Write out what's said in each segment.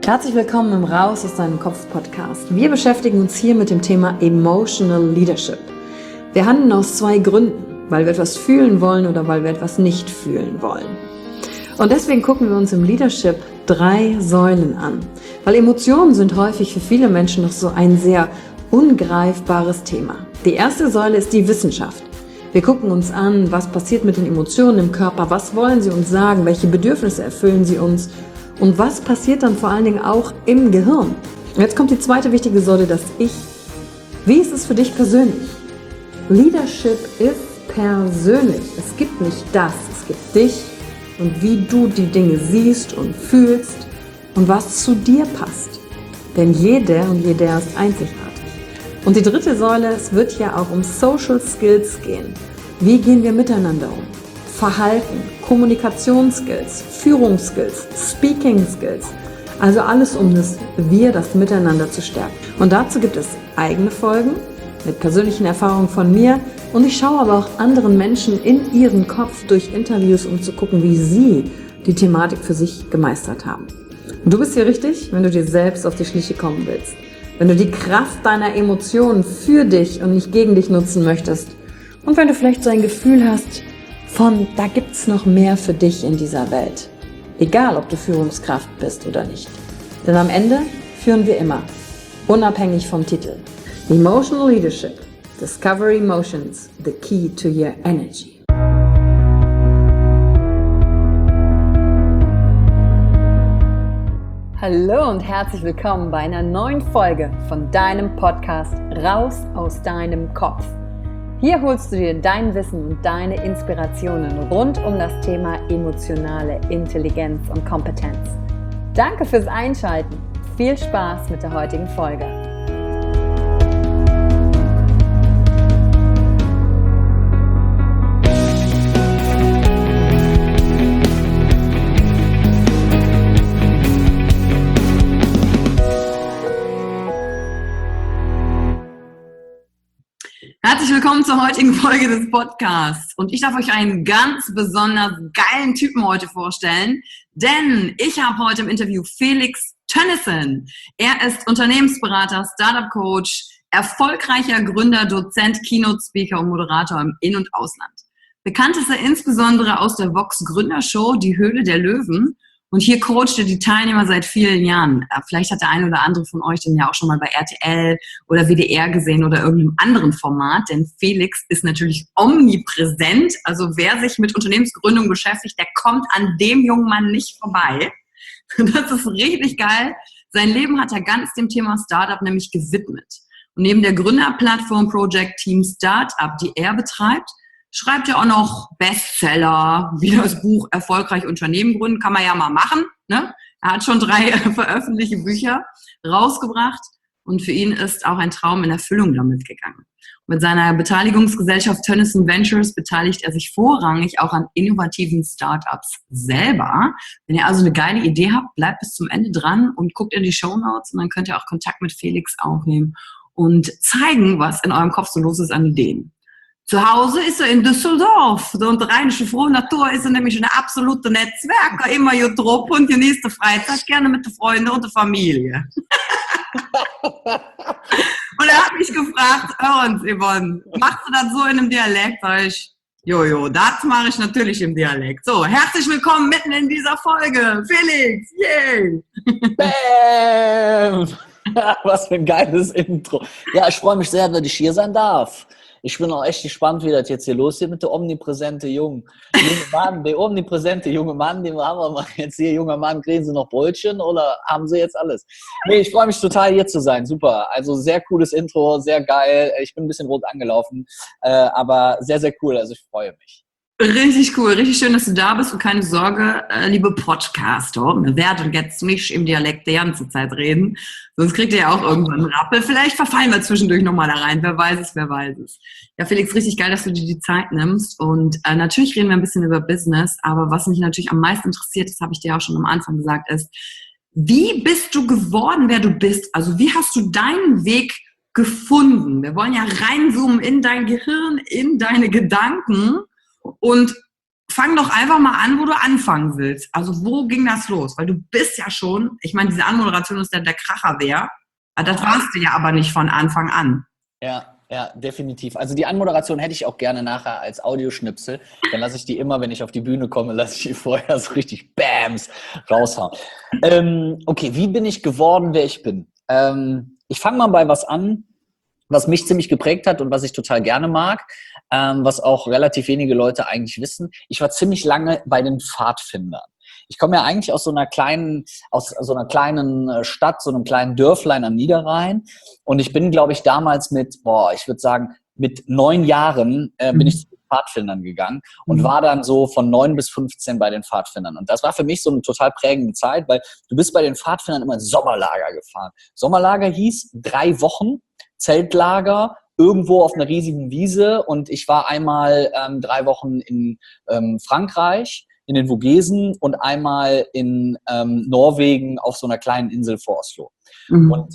Herzlich willkommen im Raus aus deinem Kopf Podcast. Wir beschäftigen uns hier mit dem Thema Emotional Leadership. Wir handeln aus zwei Gründen, weil wir etwas fühlen wollen oder weil wir etwas nicht fühlen wollen. Und deswegen gucken wir uns im Leadership 3 Säulen an, weil Emotionen sind häufig für viele Menschen noch so ein sehr ungreifbares Thema. Die erste Säule ist die Wissenschaft. Wir gucken uns an, was passiert mit den Emotionen im Körper, was wollen sie uns sagen, welche Bedürfnisse erfüllen sie uns und was passiert dann vor allen Dingen auch im Gehirn. Und jetzt kommt die zweite wichtige Säule, das Ich. Wie ist es für dich persönlich? Leadership ist persönlich. Es gibt nicht das, es gibt dich und wie du die Dinge siehst und fühlst und was zu dir passt. Denn jeder und jeder ist einzigartig. Und die dritte Säule, es wird ja auch um Social Skills gehen. Wie gehen wir miteinander um? Verhalten, Kommunikationsskills, Führungsskills, Speaking Skills. Also alles um das Miteinander zu stärken. Und dazu gibt es eigene Folgen mit persönlichen Erfahrungen von mir. Und ich schaue aber auch anderen Menschen in ihren Kopf durch Interviews, um zu gucken, wie sie die Thematik für sich gemeistert haben. Und du bist hier richtig, wenn du dir selbst auf die Schliche kommen willst. Wenn du die Kraft deiner Emotionen für dich und nicht gegen dich nutzen möchtest. Und wenn du vielleicht so ein Gefühl hast, da gibt's noch mehr für dich in dieser Welt. Egal, ob du Führungskraft bist oder nicht. Denn am Ende führen wir immer, unabhängig vom Titel. Emotional Leadership. Discover Emotions, the key to your energy. Hallo und herzlich willkommen bei einer neuen Folge von deinem Podcast Raus aus deinem Kopf. Hier holst du dir dein Wissen und deine Inspirationen rund um das Thema emotionale Intelligenz und Kompetenz. Danke fürs Einschalten. Viel Spaß mit der heutigen Folge. Herzlich willkommen zur heutigen Folge des Podcasts. Und ich darf euch einen ganz besonders geilen Typen heute vorstellen, denn ich habe heute im Interview Felix Tönnissen. Er ist Unternehmensberater, Startup-Coach, erfolgreicher Gründer, Dozent, Keynote-Speaker und Moderator im In- und Ausland. Bekannt ist er insbesondere aus der Vox Gründershow Die Höhle der Löwen. Und hier coacht er die Teilnehmer seit vielen Jahren. Vielleicht hat der eine oder andere von euch den ja auch schon mal bei RTL oder WDR gesehen oder irgendeinem anderen Format. Denn Felix ist natürlich omnipräsent. Also wer sich mit Unternehmensgründung beschäftigt, der kommt an dem jungen Mann nicht vorbei. Das ist richtig geil. Sein Leben hat er ganz dem Thema Startup nämlich gewidmet. Und neben der Gründerplattform Project Team Startup, die er betreibt, schreibt er auch noch Bestseller, wie das Buch Erfolgreich Unternehmen gründen, kann man ja mal machen. Ne? Er hat schon 3 veröffentlichte Bücher rausgebracht und für ihn ist auch ein Traum in Erfüllung damit gegangen. Mit seiner Beteiligungsgesellschaft Tönnissen Ventures beteiligt er sich vorrangig auch an innovativen Startups selber. Wenn ihr also eine geile Idee habt, bleibt bis zum Ende dran und guckt in die Shownotes und dann könnt ihr auch Kontakt mit Felix aufnehmen und zeigen, was in eurem Kopf so los ist an Ideen. Zu Hause ist er in Düsseldorf. Und rheinische frohe Natur ist er nämlich ein absoluter Netzwerker, immer hier drauf und genießt die Freizeit gerne mit den Freunden und der Familie. Und er hat mich gefragt, hör uns, Yvonne, machst du das so in einem Dialekt? Sag ich, jojo, das mache ich natürlich im Dialekt. So, herzlich willkommen mitten in dieser Folge. Felix, yay! Bam! Was für ein geiles Intro. Ja, ich freue mich sehr, dass ich hier sein darf. Ich bin auch echt gespannt, wie das jetzt hier losgeht mit der omnipräsente junge Mann. Der omnipräsente junge Mann, den haben wir mal jetzt hier. Junger Mann, kriegen Sie noch Brötchen oder haben Sie jetzt alles? Nee, ich freue mich total, hier zu sein. Super. Also sehr cooles Intro, sehr geil. Ich bin ein bisschen rot angelaufen, aber sehr, sehr cool. Also ich freue mich. Richtig cool, richtig schön, dass du da bist und keine Sorge, liebe Podcaster, wir werden jetzt nicht im Dialekt die ganze Zeit reden, sonst kriegt ihr ja auch irgendwann einen Rappel. Vielleicht verfallen wir zwischendurch nochmal da rein, wer weiß es, wer weiß es. Ja, Felix, richtig geil, dass du dir die Zeit nimmst und natürlich reden wir ein bisschen über Business, aber was mich natürlich am meisten interessiert, das habe ich dir auch schon am Anfang gesagt, ist, wie bist du geworden, wer du bist? Also wie hast du deinen Weg gefunden? Wir wollen ja reinzoomen in dein Gehirn, in deine Gedanken. Und fang doch einfach mal an, wo du anfangen willst. Also wo ging das los? Weil du bist ja schon, ich meine, diese Anmoderation ist der Kracher wär. Das warst du ja aber nicht von Anfang an. Ja, definitiv. Also die Anmoderation hätte ich auch gerne nachher als Audioschnipsel. Dann lasse ich die immer, wenn ich auf die Bühne komme, lasse ich die vorher so richtig Bams raushauen. Okay, wie bin ich geworden, wer ich bin? Ich fange mal bei was an, was mich ziemlich geprägt hat und was ich total gerne mag, was auch relativ wenige Leute eigentlich wissen. Ich war ziemlich lange bei den Pfadfindern. Ich komme ja eigentlich aus so einer kleinen Stadt, so einem kleinen Dörflein am Niederrhein. Und ich bin, glaube ich, damals ich würde sagen, mit 9 Jahren bin ich zu den Pfadfindern gegangen und war dann so von 9 bis 15 bei den Pfadfindern. Und das war für mich so eine total prägende Zeit, weil du bist bei den Pfadfindern immer ins Sommerlager gefahren. Sommerlager hieß 3 Wochen Zeltlager, irgendwo auf einer riesigen Wiese. Und ich war einmal 3 Wochen in Frankreich, in den Vogesen und einmal in Norwegen auf so einer kleinen Insel vor Oslo. Und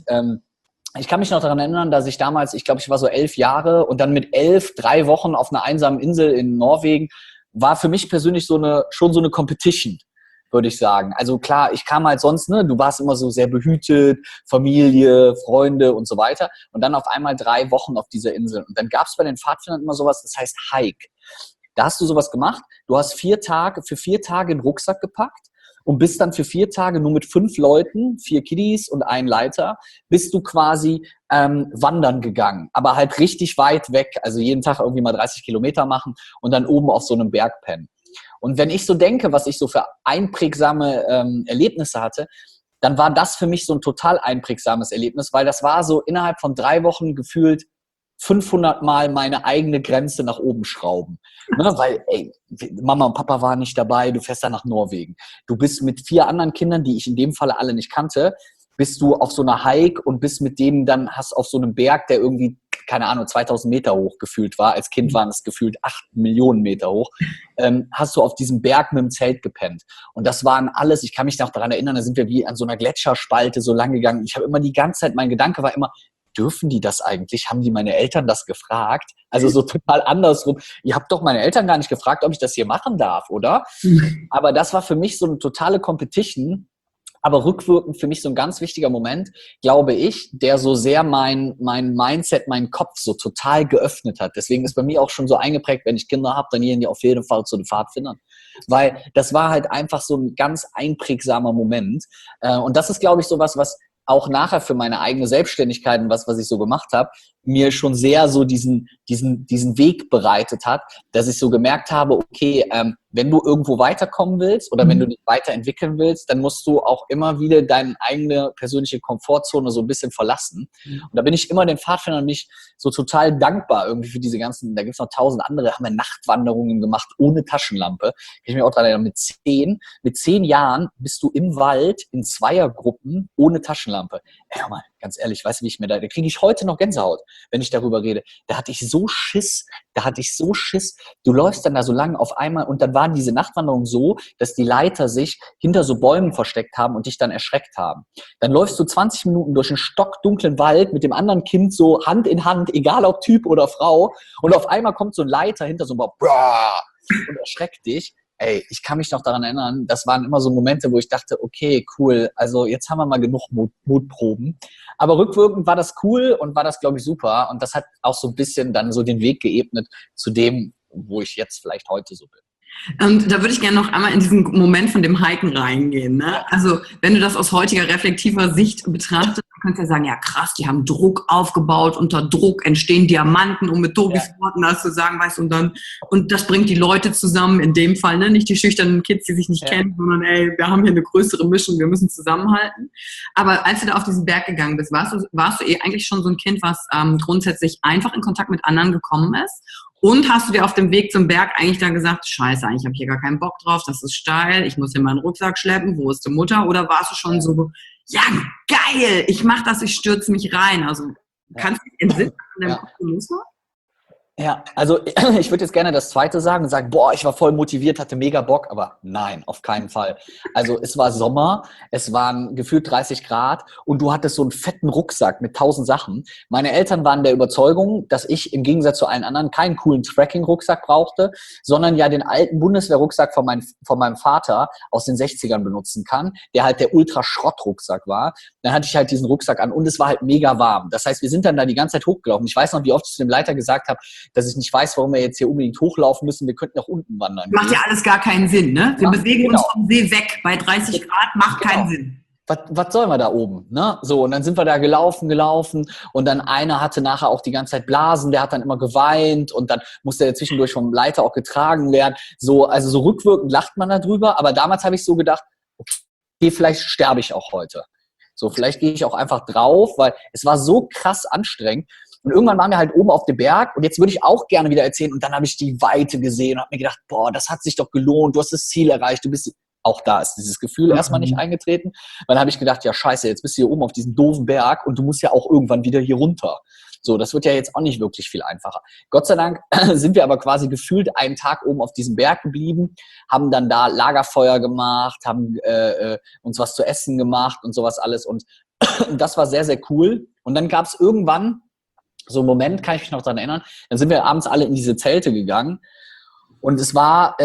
ich kann mich noch daran erinnern, dass ich damals, ich glaube, ich war so 11 Jahre und dann mit 11, 3 Wochen auf einer einsamen Insel in Norwegen, war für mich persönlich schon so eine Competition, würde ich sagen. Also klar, ich kam halt sonst, ne, du warst immer so sehr behütet, Familie, Freunde und so weiter. Und dann auf einmal 3 Wochen auf dieser Insel. Und dann gab es bei den Pfadfindern immer sowas, das heißt Hike. Da hast du sowas gemacht, du hast für 4 Tage einen Rucksack gepackt und bist dann für 4 Tage nur mit 5 Leuten, 4 Kiddies und 1 Leiter, bist du quasi wandern gegangen, aber halt richtig weit weg, also jeden Tag irgendwie mal 30 Kilometer machen und dann oben auf so einem Berg pennen. Und wenn ich so denke, was ich so für einprägsame Erlebnisse hatte, dann war das für mich so ein total einprägsames Erlebnis, weil das war so innerhalb von 3 Wochen gefühlt 500 Mal meine eigene Grenze nach oben schrauben. Ne? Weil, ey, Mama und Papa waren nicht dabei, du fährst dann nach Norwegen. Du bist mit 4 anderen Kindern, die ich in dem Falle alle nicht kannte, bist du auf so einer Hike und bist mit denen dann, hast auf so einem Berg, der irgendwie, keine Ahnung, 2000 Meter hoch gefühlt war. Als Kind waren es gefühlt 8 Millionen Meter hoch. Hast du auf diesem Berg mit dem Zelt gepennt. Und das waren alles, ich kann mich noch daran erinnern, da sind wir wie an so einer Gletscherspalte so lang gegangen. Ich habe immer die ganze Zeit, mein Gedanke war immer, dürfen die das eigentlich? Haben die meine Eltern das gefragt? Also so total andersrum. Ihr habt doch meine Eltern gar nicht gefragt, ob ich das hier machen darf, oder? Aber das war für mich so eine totale Competition. Aber rückwirkend für mich so ein ganz wichtiger Moment, glaube ich, der so sehr mein Mindset, meinen Kopf so total geöffnet hat. Deswegen ist bei mir auch schon so eingeprägt, wenn ich Kinder habe, dann gehen die auf jeden Fall zu den Pfadfindern. Weil das war halt einfach so ein ganz einprägsamer Moment. Und das ist, glaube ich, so was auch nachher für meine eigene Selbstständigkeit und was ich so gemacht habe, mir schon sehr so diesen Weg bereitet hat, dass ich so gemerkt habe, okay, wenn du irgendwo weiterkommen willst oder wenn du dich weiterentwickeln willst, dann musst du auch immer wieder deine eigene persönliche Komfortzone so ein bisschen verlassen. Und da bin ich immer den Pfadfindern nicht so total dankbar irgendwie für diese ganzen, da gibt es noch 1000 andere, haben wir Nachtwanderungen gemacht ohne Taschenlampe. Kann ich mir auch dran erinnern, mit 10 Jahren bist du im Wald in Zweiergruppen ohne Taschenlampe. Ey, hör mal, ganz ehrlich, weißt du, wie ich mir da kriege ich heute noch Gänsehaut, wenn ich darüber rede. Da hatte ich so Schiss. Du läufst dann da so lang auf einmal und dann waren diese Nachtwanderungen so, dass die Leiter sich hinter so Bäumen versteckt haben und dich dann erschreckt haben. Dann läufst du 20 Minuten durch einen stockdunklen Wald mit dem anderen Kind so Hand in Hand, egal ob Typ oder Frau, und auf einmal kommt so ein Leiter hinter so einem Baum und erschreckt dich. Ey, ich kann mich noch daran erinnern, das waren immer so Momente, wo ich dachte, okay, cool, also jetzt haben wir mal genug Mutproben. Aber rückwirkend war das cool und war das, glaube ich, super. Und das hat auch so ein bisschen dann so den Weg geebnet zu dem, wo ich jetzt vielleicht heute so bin. Und da würde ich gerne noch einmal in diesen Moment von dem Hiken reingehen. Ne? Also wenn du das aus heutiger reflektiver Sicht betrachtest, dann könntest du ja sagen, ja krass, die haben Druck aufgebaut, unter Druck entstehen Diamanten, um mit Tobis Worten das zu sagen, weißt du, und das bringt die Leute zusammen, in dem Fall, ne? Nicht die schüchternen Kids, die sich nicht kennen, sondern ey, wir haben hier eine größere Mischung, wir müssen zusammenhalten. Aber als du da auf diesen Berg gegangen bist, warst du eigentlich schon so ein Kind, was grundsätzlich einfach in Kontakt mit anderen gekommen ist? Und hast du dir auf dem Weg zum Berg eigentlich dann gesagt, scheiße, eigentlich habe ich hier gar keinen Bock drauf, das ist steil, ich muss hier meinen Rucksack schleppen, wo ist die Mutter? Oder warst du schon so, ja geil, ich mache das, ich stürze mich rein. Also kannst du dich entsinnen an deinem Kopf? Ja, also ich würde jetzt gerne das Zweite sagen und sagen, boah, ich war voll motiviert, hatte mega Bock, aber nein, auf keinen Fall. Also es war Sommer, es waren gefühlt 30 Grad und du hattest so einen fetten Rucksack mit 1000 Sachen. Meine Eltern waren der Überzeugung, dass ich im Gegensatz zu allen anderen keinen coolen Trekking-Rucksack brauchte, sondern ja den alten Bundeswehr-Rucksack von meinem Vater aus den 60ern benutzen kann, der halt der Ultra-Schrott-Rucksack war. Dann hatte ich halt diesen Rucksack an und es war halt mega warm. Das heißt, wir sind dann da die ganze Zeit hochgelaufen. Ich weiß noch, wie oft ich zu dem Leiter gesagt habe, dass ich nicht weiß, warum wir jetzt hier unbedingt hochlaufen müssen. Wir könnten nach unten wandern. Macht ja alles gar keinen Sinn, ne? Wir bewegen uns genau. vom See weg. Bei 30 Grad macht keinen Sinn. Was sollen wir da oben? Ne? So, und dann sind wir da gelaufen und dann einer hatte nachher auch die ganze Zeit Blasen, der hat dann immer geweint und dann musste er zwischendurch vom Leiter auch getragen werden. So, also so rückwirkend lacht man da drüber, aber damals habe ich so gedacht, okay, vielleicht sterbe ich auch heute. So, vielleicht gehe ich auch einfach drauf, weil es war so krass anstrengend. Und irgendwann waren wir halt oben auf dem Berg und jetzt würde ich auch gerne wieder erzählen und dann habe ich die Weite gesehen und habe mir gedacht, boah, das hat sich doch gelohnt, du hast das Ziel erreicht, du bist, auch da ist dieses Gefühl erstmal nicht eingetreten, weil dann habe ich gedacht, ja scheiße, jetzt bist du hier oben auf diesem doofen Berg und du musst ja auch irgendwann wieder hier runter. So, das wird ja jetzt auch nicht wirklich viel einfacher. Gott sei Dank sind wir aber quasi gefühlt einen Tag oben auf diesem Berg geblieben, haben dann da Lagerfeuer gemacht, haben uns was zu essen gemacht und sowas alles und das war sehr, sehr cool. Und dann gab es irgendwann so einen Moment, kann ich mich noch daran erinnern, dann sind wir abends alle in diese Zelte gegangen und es war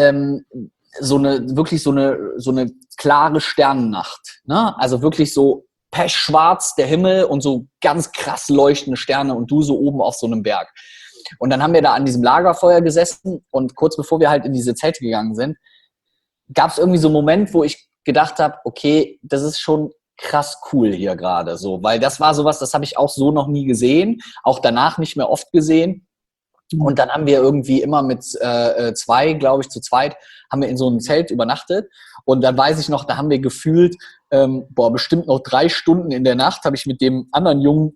wirklich so eine klare Sternennacht, ne? Also wirklich so pechschwarz der Himmel und so ganz krass leuchtende Sterne und du so oben auf so einem Berg. Und dann haben wir da an diesem Lagerfeuer gesessen und kurz bevor wir halt in diese Zelte gegangen sind, gab es irgendwie so einen Moment, wo ich gedacht habe, okay, das ist schon krass cool hier gerade so, weil das war sowas, das habe ich auch so noch nie gesehen, auch danach nicht mehr oft gesehen. Und dann haben wir irgendwie immer mit zu zweit, haben wir in so einem Zelt übernachtet. Und dann weiß ich noch, da haben wir gefühlt, bestimmt noch 3 Stunden in der Nacht habe ich mit dem anderen Jungen,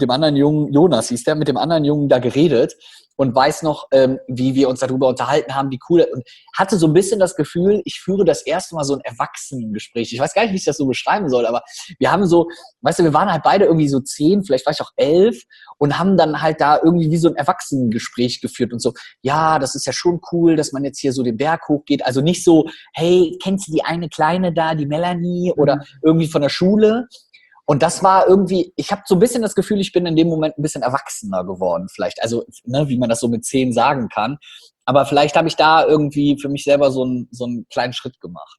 Jonas hieß der, mit dem anderen Jungen da geredet und weiß noch, wie wir uns darüber unterhalten haben, wie cool, und hatte so ein bisschen das Gefühl, ich führe das erste Mal so ein Erwachsenengespräch. Ich weiß gar nicht, wie ich das so beschreiben soll, aber wir haben so, weißt du, wir waren halt beide irgendwie so 10, vielleicht war ich auch 11 und haben dann halt da irgendwie wie so ein Erwachsenengespräch geführt und so, ja, das ist ja schon cool, dass man jetzt hier so den Berg hochgeht. Also nicht so, hey, kennst du die eine Kleine da, die Melanie oder irgendwie von der Schule? Und das war irgendwie, ich habe so ein bisschen das Gefühl, ich bin in dem Moment ein bisschen erwachsener geworden vielleicht. Also, ne, wie man das so mit 10 sagen kann. Aber vielleicht habe ich da irgendwie für mich selber so einen kleinen Schritt gemacht.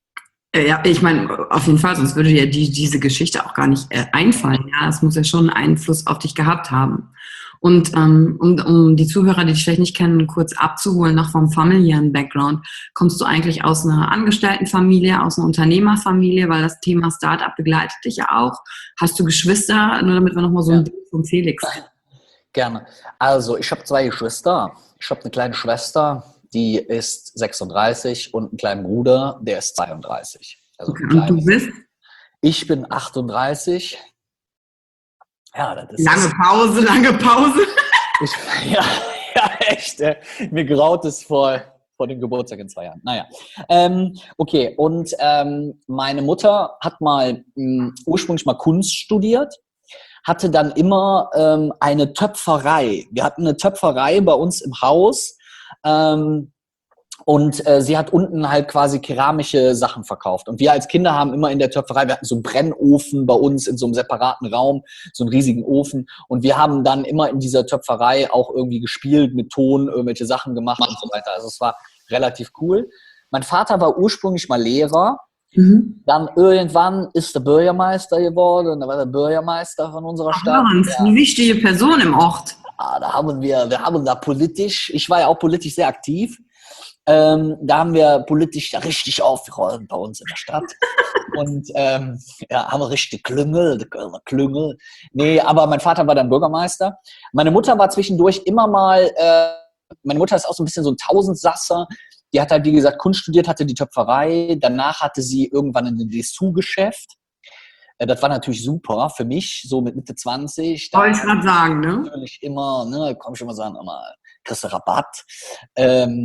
Ja, ich meine, auf jeden Fall, sonst würde dir diese Geschichte auch gar nicht einfallen. Ja, es muss ja schon einen Einfluss auf dich gehabt haben. Und um die Zuhörer, die dich vielleicht nicht kennen, kurz abzuholen, noch vom familiären Background, kommst du eigentlich aus einer Angestelltenfamilie, aus einer Unternehmerfamilie, weil das Thema Startup begleitet dich ja auch. Hast du Geschwister, nur damit wir nochmal so ein Bild von Felix kriegen? Gerne. Also, ich habe 2 Geschwister. Ich habe eine kleine Schwester, die ist 36 und einen kleinen Bruder, der ist 32. Also Okay, und du bist? Ich bin 38. Ja, das ist Lange Pause. Ja, echt. Mir graut es vor dem Geburtstag in 2 Jahren. Naja. Okay, und meine Mutter hat mal ursprünglich mal Kunst studiert, hatte dann immer eine Töpferei. Wir hatten eine Töpferei bei uns im Haus. Und sie hat unten halt quasi keramische Sachen verkauft. Und wir als Kinder haben immer in der Töpferei, wir hatten so einen Brennofen bei uns in so einem separaten Raum, so einen riesigen Ofen. Und wir haben dann immer in dieser Töpferei auch irgendwie gespielt, mit Ton, irgendwelche Sachen gemacht und so weiter. Also es war relativ cool. Mein Vater war ursprünglich mal Lehrer. Dann irgendwann ist er Bürgermeister geworden. Und da war der Bürgermeister von unserer Stadt. Eine wichtige Person im Ort. Ja, wir haben da politisch, ich war ja auch politisch sehr aktiv. Da haben wir politisch da richtig aufgeräumt bei uns in der Stadt. Und haben wir richtig Klüngel. Nee, aber mein Vater war dann Bürgermeister. Meine Mutter war zwischendurch immer mal, meine Mutter ist auch so ein bisschen so ein Tausendsasser. Die hat halt, wie gesagt, Kunst studiert, hatte die Töpferei. Danach hatte sie irgendwann ein Dessous-Geschäft. Das war natürlich super für mich, so mit Mitte 20. Wollte ich gerade sagen, ne? Natürlich immer, ne, komm schon mal sagen, immer kriegst du Rabatt.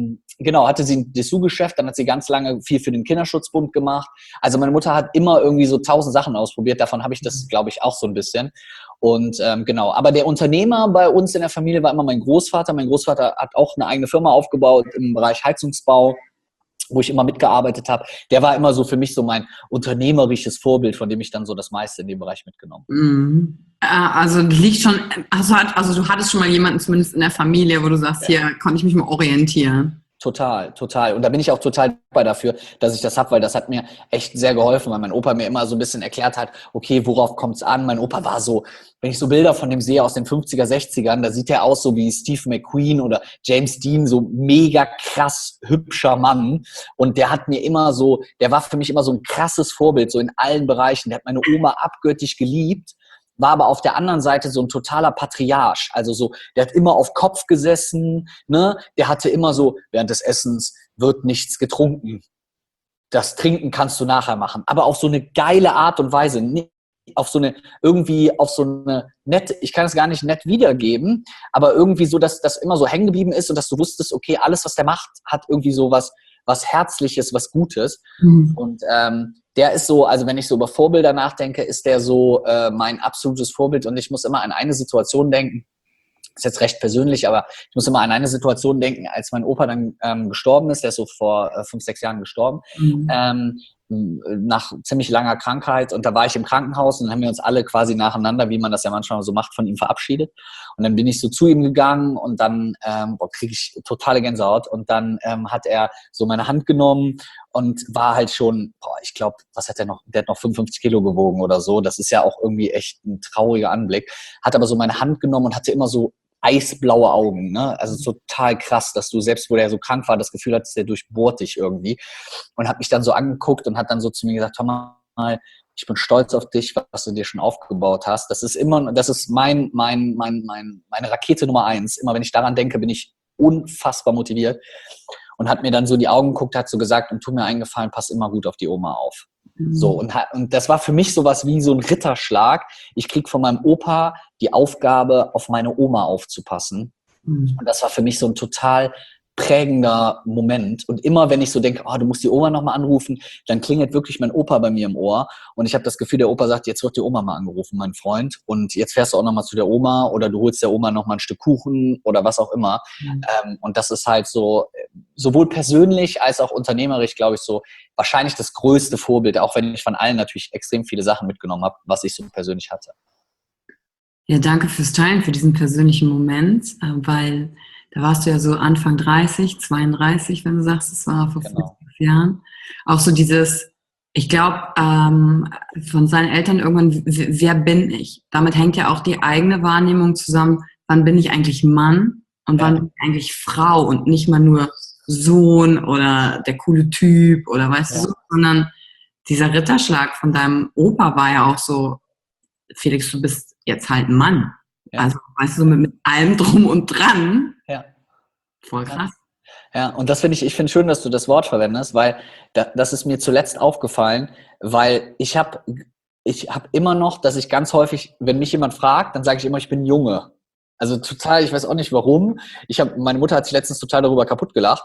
genau, hatte sie ein Dessous-Geschäft, dann hat sie ganz lange viel für den Kinderschutzbund gemacht. Also meine Mutter hat immer irgendwie so 1000 Sachen ausprobiert, davon habe ich das, glaube ich, auch so ein bisschen. Und genau, aber der Unternehmer bei uns in der Familie war immer mein Großvater. Mein Großvater hat auch eine eigene Firma aufgebaut im Bereich Heizungsbau, wo ich immer mitgearbeitet habe. Der war immer so für mich so mein unternehmerisches Vorbild, von dem ich dann so das meiste in dem Bereich mitgenommen habe. Mhm. Also liegt schon, also du hattest schon mal jemanden zumindest in der Familie, wo du sagst, hier konnte ich mich mal orientieren. Total, total. Und da bin ich auch total dankbar dafür, dass ich das habe, weil das hat mir echt sehr geholfen, weil mein Opa mir immer so ein bisschen erklärt hat, okay, worauf kommt es an? Mein Opa war so, wenn ich so Bilder von dem sehe aus den 50er, 60ern, da sieht er aus so wie Steve McQueen oder James Dean, so mega krass hübscher Mann. Und der hat mir immer so, der war für mich immer so ein krasses Vorbild, so in allen Bereichen. Der hat meine Oma abgöttisch geliebt, war aber auf der anderen Seite so ein totaler Patriarch. Also so, der hat immer auf Kopf gesessen, ne? Der hatte immer so, während des Essens wird nichts getrunken. Das Trinken kannst du nachher machen. Aber auf so eine geile Art und Weise. Auf so eine, irgendwie auf so eine nette, ich kann es gar nicht nett wiedergeben, aber irgendwie so, dass das immer so hängen geblieben ist und dass du wusstest, okay, alles, was der macht, hat irgendwie so was Herzliches, was Gutes. Mhm. Und der ist so, also wenn ich so über Vorbilder nachdenke, ist der so mein absolutes Vorbild und ich muss immer an eine Situation denken, ist jetzt recht persönlich, aber ich muss immer an eine Situation denken, als mein Opa dann gestorben ist, der ist so vor 5, 6 Jahren gestorben, nach ziemlich langer Krankheit und da war ich im Krankenhaus und dann haben wir uns alle quasi nacheinander, wie man das ja manchmal so macht, von ihm verabschiedet und dann bin ich so zu ihm gegangen und dann kriege ich totale Gänsehaut und dann hat er so meine Hand genommen und war halt schon, ich glaube, was hat er noch, der hat noch 55 Kilo gewogen oder so, das ist ja auch irgendwie echt ein trauriger Anblick, hat aber so meine Hand genommen und hatte immer so eisblaue Augen, ne? Also total krass, dass du, selbst wo der so krank war, das Gefühl hattest, der durchbohrt dich irgendwie. Und hat mich dann so angeguckt und hat dann so zu mir gesagt, hör mal, ich bin stolz auf dich, was du dir schon aufgebaut hast. Das ist meine Rakete Nummer 1. Immer wenn ich daran denke, bin ich unfassbar motiviert. Und hat mir dann so in die Augen geguckt, hat so gesagt, und tu mir einen Gefallen, pass immer gut auf die Oma auf. So, und das war für mich sowas wie so ein Ritterschlag. Ich krieg von meinem Opa die Aufgabe, auf meine Oma aufzupassen. Und das war für mich so ein total prägender Moment. Und immer, wenn ich so denke, du musst die Oma nochmal anrufen, dann klingelt wirklich mein Opa bei mir im Ohr. Und ich habe das Gefühl, der Opa sagt, jetzt wird die Oma mal angerufen, mein Freund. Und jetzt fährst du auch nochmal zu der Oma oder du holst der Oma nochmal ein Stück Kuchen oder was auch immer. Und das ist halt so, sowohl persönlich als auch unternehmerisch, glaube ich, so wahrscheinlich das größte Vorbild, auch wenn ich von allen natürlich extrem viele Sachen mitgenommen habe, was ich so persönlich hatte. Ja, danke fürs Teilen, für diesen persönlichen Moment, weil da warst du ja so Anfang 30, 32, wenn du sagst, es war vor 5 Jahren. Auch so dieses, ich glaube, von seinen Eltern irgendwann, wer bin ich? Damit hängt ja auch die eigene Wahrnehmung zusammen, wann bin ich eigentlich Mann und wann bin ich eigentlich Frau und nicht mal nur Sohn oder der coole Typ oder weißt du so, sondern dieser Ritterschlag von deinem Opa war ja auch so, Felix, du bist jetzt halt ein Mann. Ja. Also, weißt du, mit allem drum und dran. Ja. Voll krass. Ja, und das finde ich finde schön, dass du das Wort verwendest, weil das ist mir zuletzt aufgefallen, weil ich hab immer noch, dass ich ganz häufig, wenn mich jemand fragt, dann sage ich immer, ich bin Junge. Also total, ich weiß auch nicht warum. Meine Mutter hat sich letztens total darüber kaputt gelacht.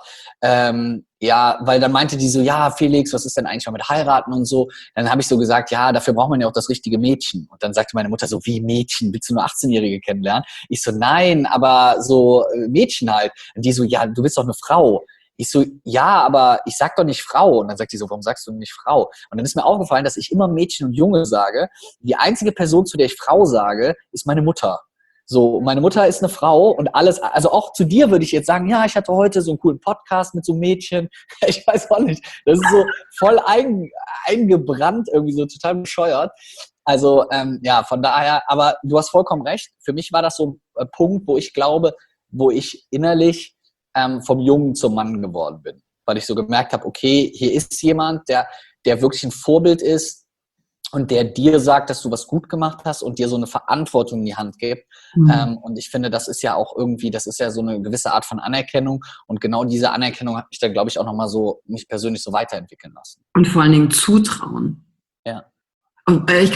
Ja, weil dann meinte die so, ja, Felix, was ist denn eigentlich mal mit heiraten und so? Dann habe ich so gesagt, ja, dafür braucht man ja auch das richtige Mädchen. Und dann sagte meine Mutter so, wie Mädchen? Willst du nur 18-Jährige kennenlernen? Ich so, nein, aber so Mädchen halt. Und die so, ja, du bist doch eine Frau. Ich so, ja, aber ich sag doch nicht Frau. Und dann sagt die so, warum sagst du nicht Frau? Und dann ist mir aufgefallen, dass ich immer Mädchen und Junge sage. Die einzige Person, zu der ich Frau sage, ist meine Mutter. So, meine Mutter ist eine Frau und alles, also auch zu dir würde ich jetzt sagen, ja, ich hatte heute so einen coolen Podcast mit so einem Mädchen. Ich weiß auch nicht. Das ist so voll eingebrannt, irgendwie so total bescheuert. Also, ja, von daher, aber du hast vollkommen recht. Für mich war das so ein Punkt, wo ich glaube, wo ich innerlich vom Jungen zum Mann geworden bin. Weil ich so gemerkt habe, okay, hier ist jemand, der wirklich ein Vorbild ist, und der dir sagt, dass du was gut gemacht hast und dir so eine Verantwortung in die Hand gibt. Und ich finde, das ist ja auch irgendwie, das ist ja so eine gewisse Art von Anerkennung. Und genau diese Anerkennung hat mich dann, glaube ich, auch nochmal so, mich persönlich so weiterentwickeln lassen. Und vor allen Dingen Zutrauen. Ja. Und ich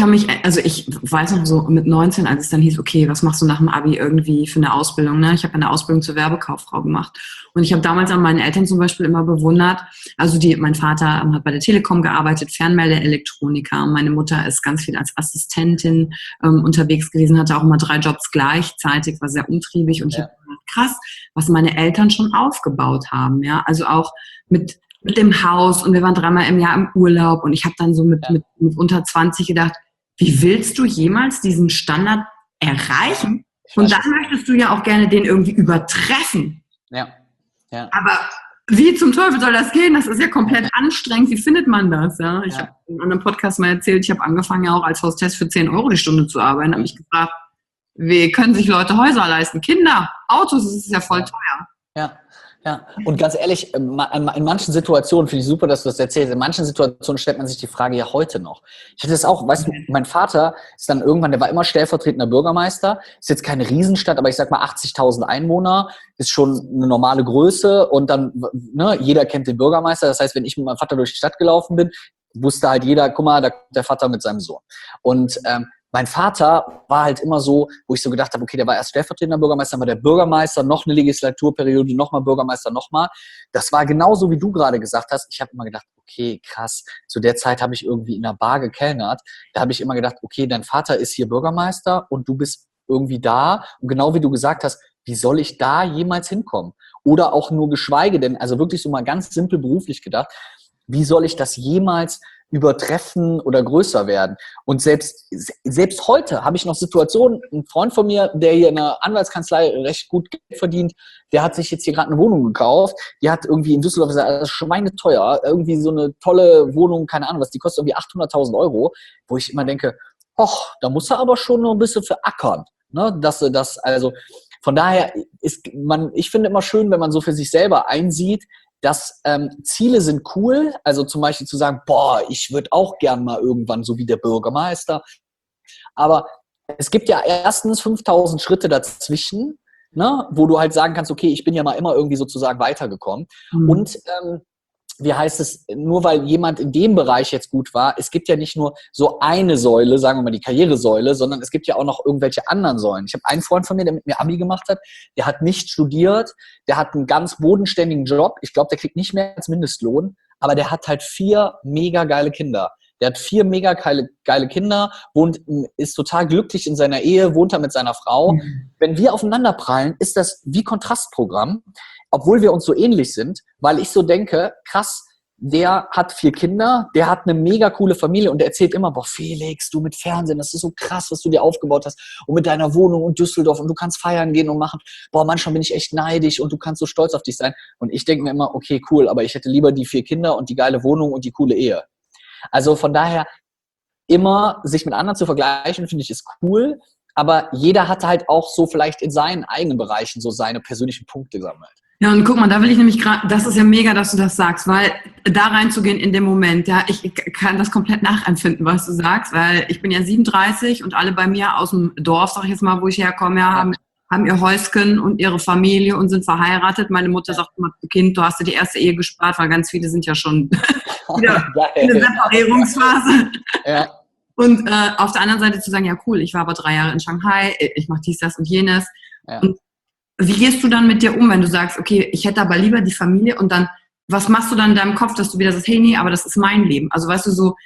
weiß noch so mit 19, als es dann hieß, okay, was machst du nach dem Abi irgendwie für eine Ausbildung? Ne? Ich habe eine Ausbildung zur Werbekauffrau gemacht. Und ich habe damals an meinen Eltern zum Beispiel immer bewundert, also mein Vater hat bei der Telekom gearbeitet, Fernmeldeelektroniker. Meine Mutter ist ganz viel als Assistentin unterwegs gewesen, hatte auch immer 3 Jobs gleichzeitig, war sehr umtriebig. Und ich habe gedacht, krass, was meine Eltern schon aufgebaut haben. Ja, also auch mit dem Haus, und wir waren 3-mal im Jahr im Urlaub, und ich habe dann so mit unter 20 gedacht, wie willst du jemals diesen Standard erreichen? Und dann möchtest du ja auch gerne den irgendwie übertreffen. Ja. Aber wie zum Teufel soll das gehen? Das ist ja komplett anstrengend. Wie findet man das? Ja? Ich habe in einem Podcast mal erzählt, ich habe angefangen ja auch als Hostess für 10 Euro die Stunde zu arbeiten. Habe mich gefragt, wie können sich Leute Häuser leisten? Kinder, Autos, das ist ja voll teuer. Ja, und ganz ehrlich, in manchen Situationen, finde ich super, dass du das erzählst, in manchen Situationen stellt man sich die Frage ja heute noch. Ich hatte das auch, weißt du, mein Vater ist dann irgendwann, der war immer stellvertretender Bürgermeister, ist jetzt keine Riesenstadt, aber ich sag mal 80.000 Einwohner, ist schon eine normale Größe, und dann, ne, jeder kennt den Bürgermeister, das heißt, wenn ich mit meinem Vater durch die Stadt gelaufen bin, wusste halt jeder, guck mal, da kommt der Vater mit seinem Sohn. Und mein Vater war halt immer so, wo ich so gedacht habe, okay, der war erst stellvertretender Bürgermeister, dann war der Bürgermeister, noch eine Legislaturperiode, nochmal Bürgermeister, nochmal. Das war genauso, wie du gerade gesagt hast. Ich habe immer gedacht, okay, krass, zu der Zeit habe ich irgendwie in einer Bar gekellnert. Da habe ich immer gedacht, okay, dein Vater ist hier Bürgermeister und du bist irgendwie da. Und genau wie du gesagt hast, wie soll ich da jemals hinkommen? Oder auch nur geschweige denn, also wirklich so mal ganz simpel beruflich gedacht, wie soll ich das jemals übertreffen oder größer werden? Und selbst heute habe ich noch Situationen, ein Freund von mir, der hier in einer Anwaltskanzlei recht gut Geld verdient, der hat sich jetzt hier gerade eine Wohnung gekauft, die hat irgendwie in Düsseldorf gesagt, das ist schweineteuer, irgendwie so eine tolle Wohnung, keine Ahnung was, die kostet irgendwie 800.000 Euro, wo ich immer denke, da muss er aber schon noch ein bisschen für ackern, ne? Also von daher ich finde immer schön, wenn man so für sich selber einsieht, dass Ziele sind cool, also zum Beispiel zu sagen, ich würde auch gern mal irgendwann so wie der Bürgermeister, aber es gibt ja erstens 5.000 Schritte dazwischen, ne, wo du halt sagen kannst, okay, ich bin ja mal immer irgendwie sozusagen weitergekommen. Und wie heißt es, nur weil jemand in dem Bereich jetzt gut war, es gibt ja nicht nur so eine Säule, sagen wir mal die Karrieresäule, sondern es gibt ja auch noch irgendwelche anderen Säulen. Ich habe einen Freund von mir, der mit mir Abi gemacht hat, der hat nicht studiert, der hat einen ganz bodenständigen Job, ich glaube, der kriegt nicht mehr als Mindestlohn, aber der hat halt 4 mega geile Kinder. Der hat 4 mega geile Kinder, ist total glücklich in seiner Ehe, wohnt da mit seiner Frau. Wenn wir aufeinander prallen, ist das wie Kontrastprogramm, obwohl wir uns so ähnlich sind, weil ich so denke, krass, der hat 4 Kinder, der hat eine mega coole Familie und der erzählt immer, Felix, du mit Fernsehen, das ist so krass, was du dir aufgebaut hast und mit deiner Wohnung und Düsseldorf und du kannst feiern gehen und machen, manchmal bin ich echt neidisch und du kannst so stolz auf dich sein. Und ich denke mir immer, okay, cool, aber ich hätte lieber die 4 Kinder und die geile Wohnung und die coole Ehe. Also von daher, immer sich mit anderen zu vergleichen, finde ich, ist cool, aber jeder hat halt auch so vielleicht in seinen eigenen Bereichen so seine persönlichen Punkte gesammelt. Ja, und guck mal, da will ich nämlich gerade, das ist ja mega, dass du das sagst, weil da reinzugehen in dem Moment, ja, ich kann das komplett nachempfinden, was du sagst, weil ich bin ja 37 und alle bei mir aus dem Dorf, sag ich jetzt mal, wo ich herkomme, ja, haben ihr Häuschen und ihre Familie und sind verheiratet. Meine Mutter sagt immer, Kind, du hast dir die erste Ehe gespart, weil ganz viele sind ja schon wieder in der Separierungsphase. Ja. Und auf der anderen Seite zu sagen, ja cool, ich war aber 3 Jahre in Shanghai, ich mache dies, das und jenes. Ja. Und wie gehst du dann mit dir um, wenn du sagst, okay, ich hätte aber lieber die Familie, und dann, was machst du dann in deinem Kopf, dass du wieder sagst, hey, nee, aber das ist mein Leben. Also weißt du so,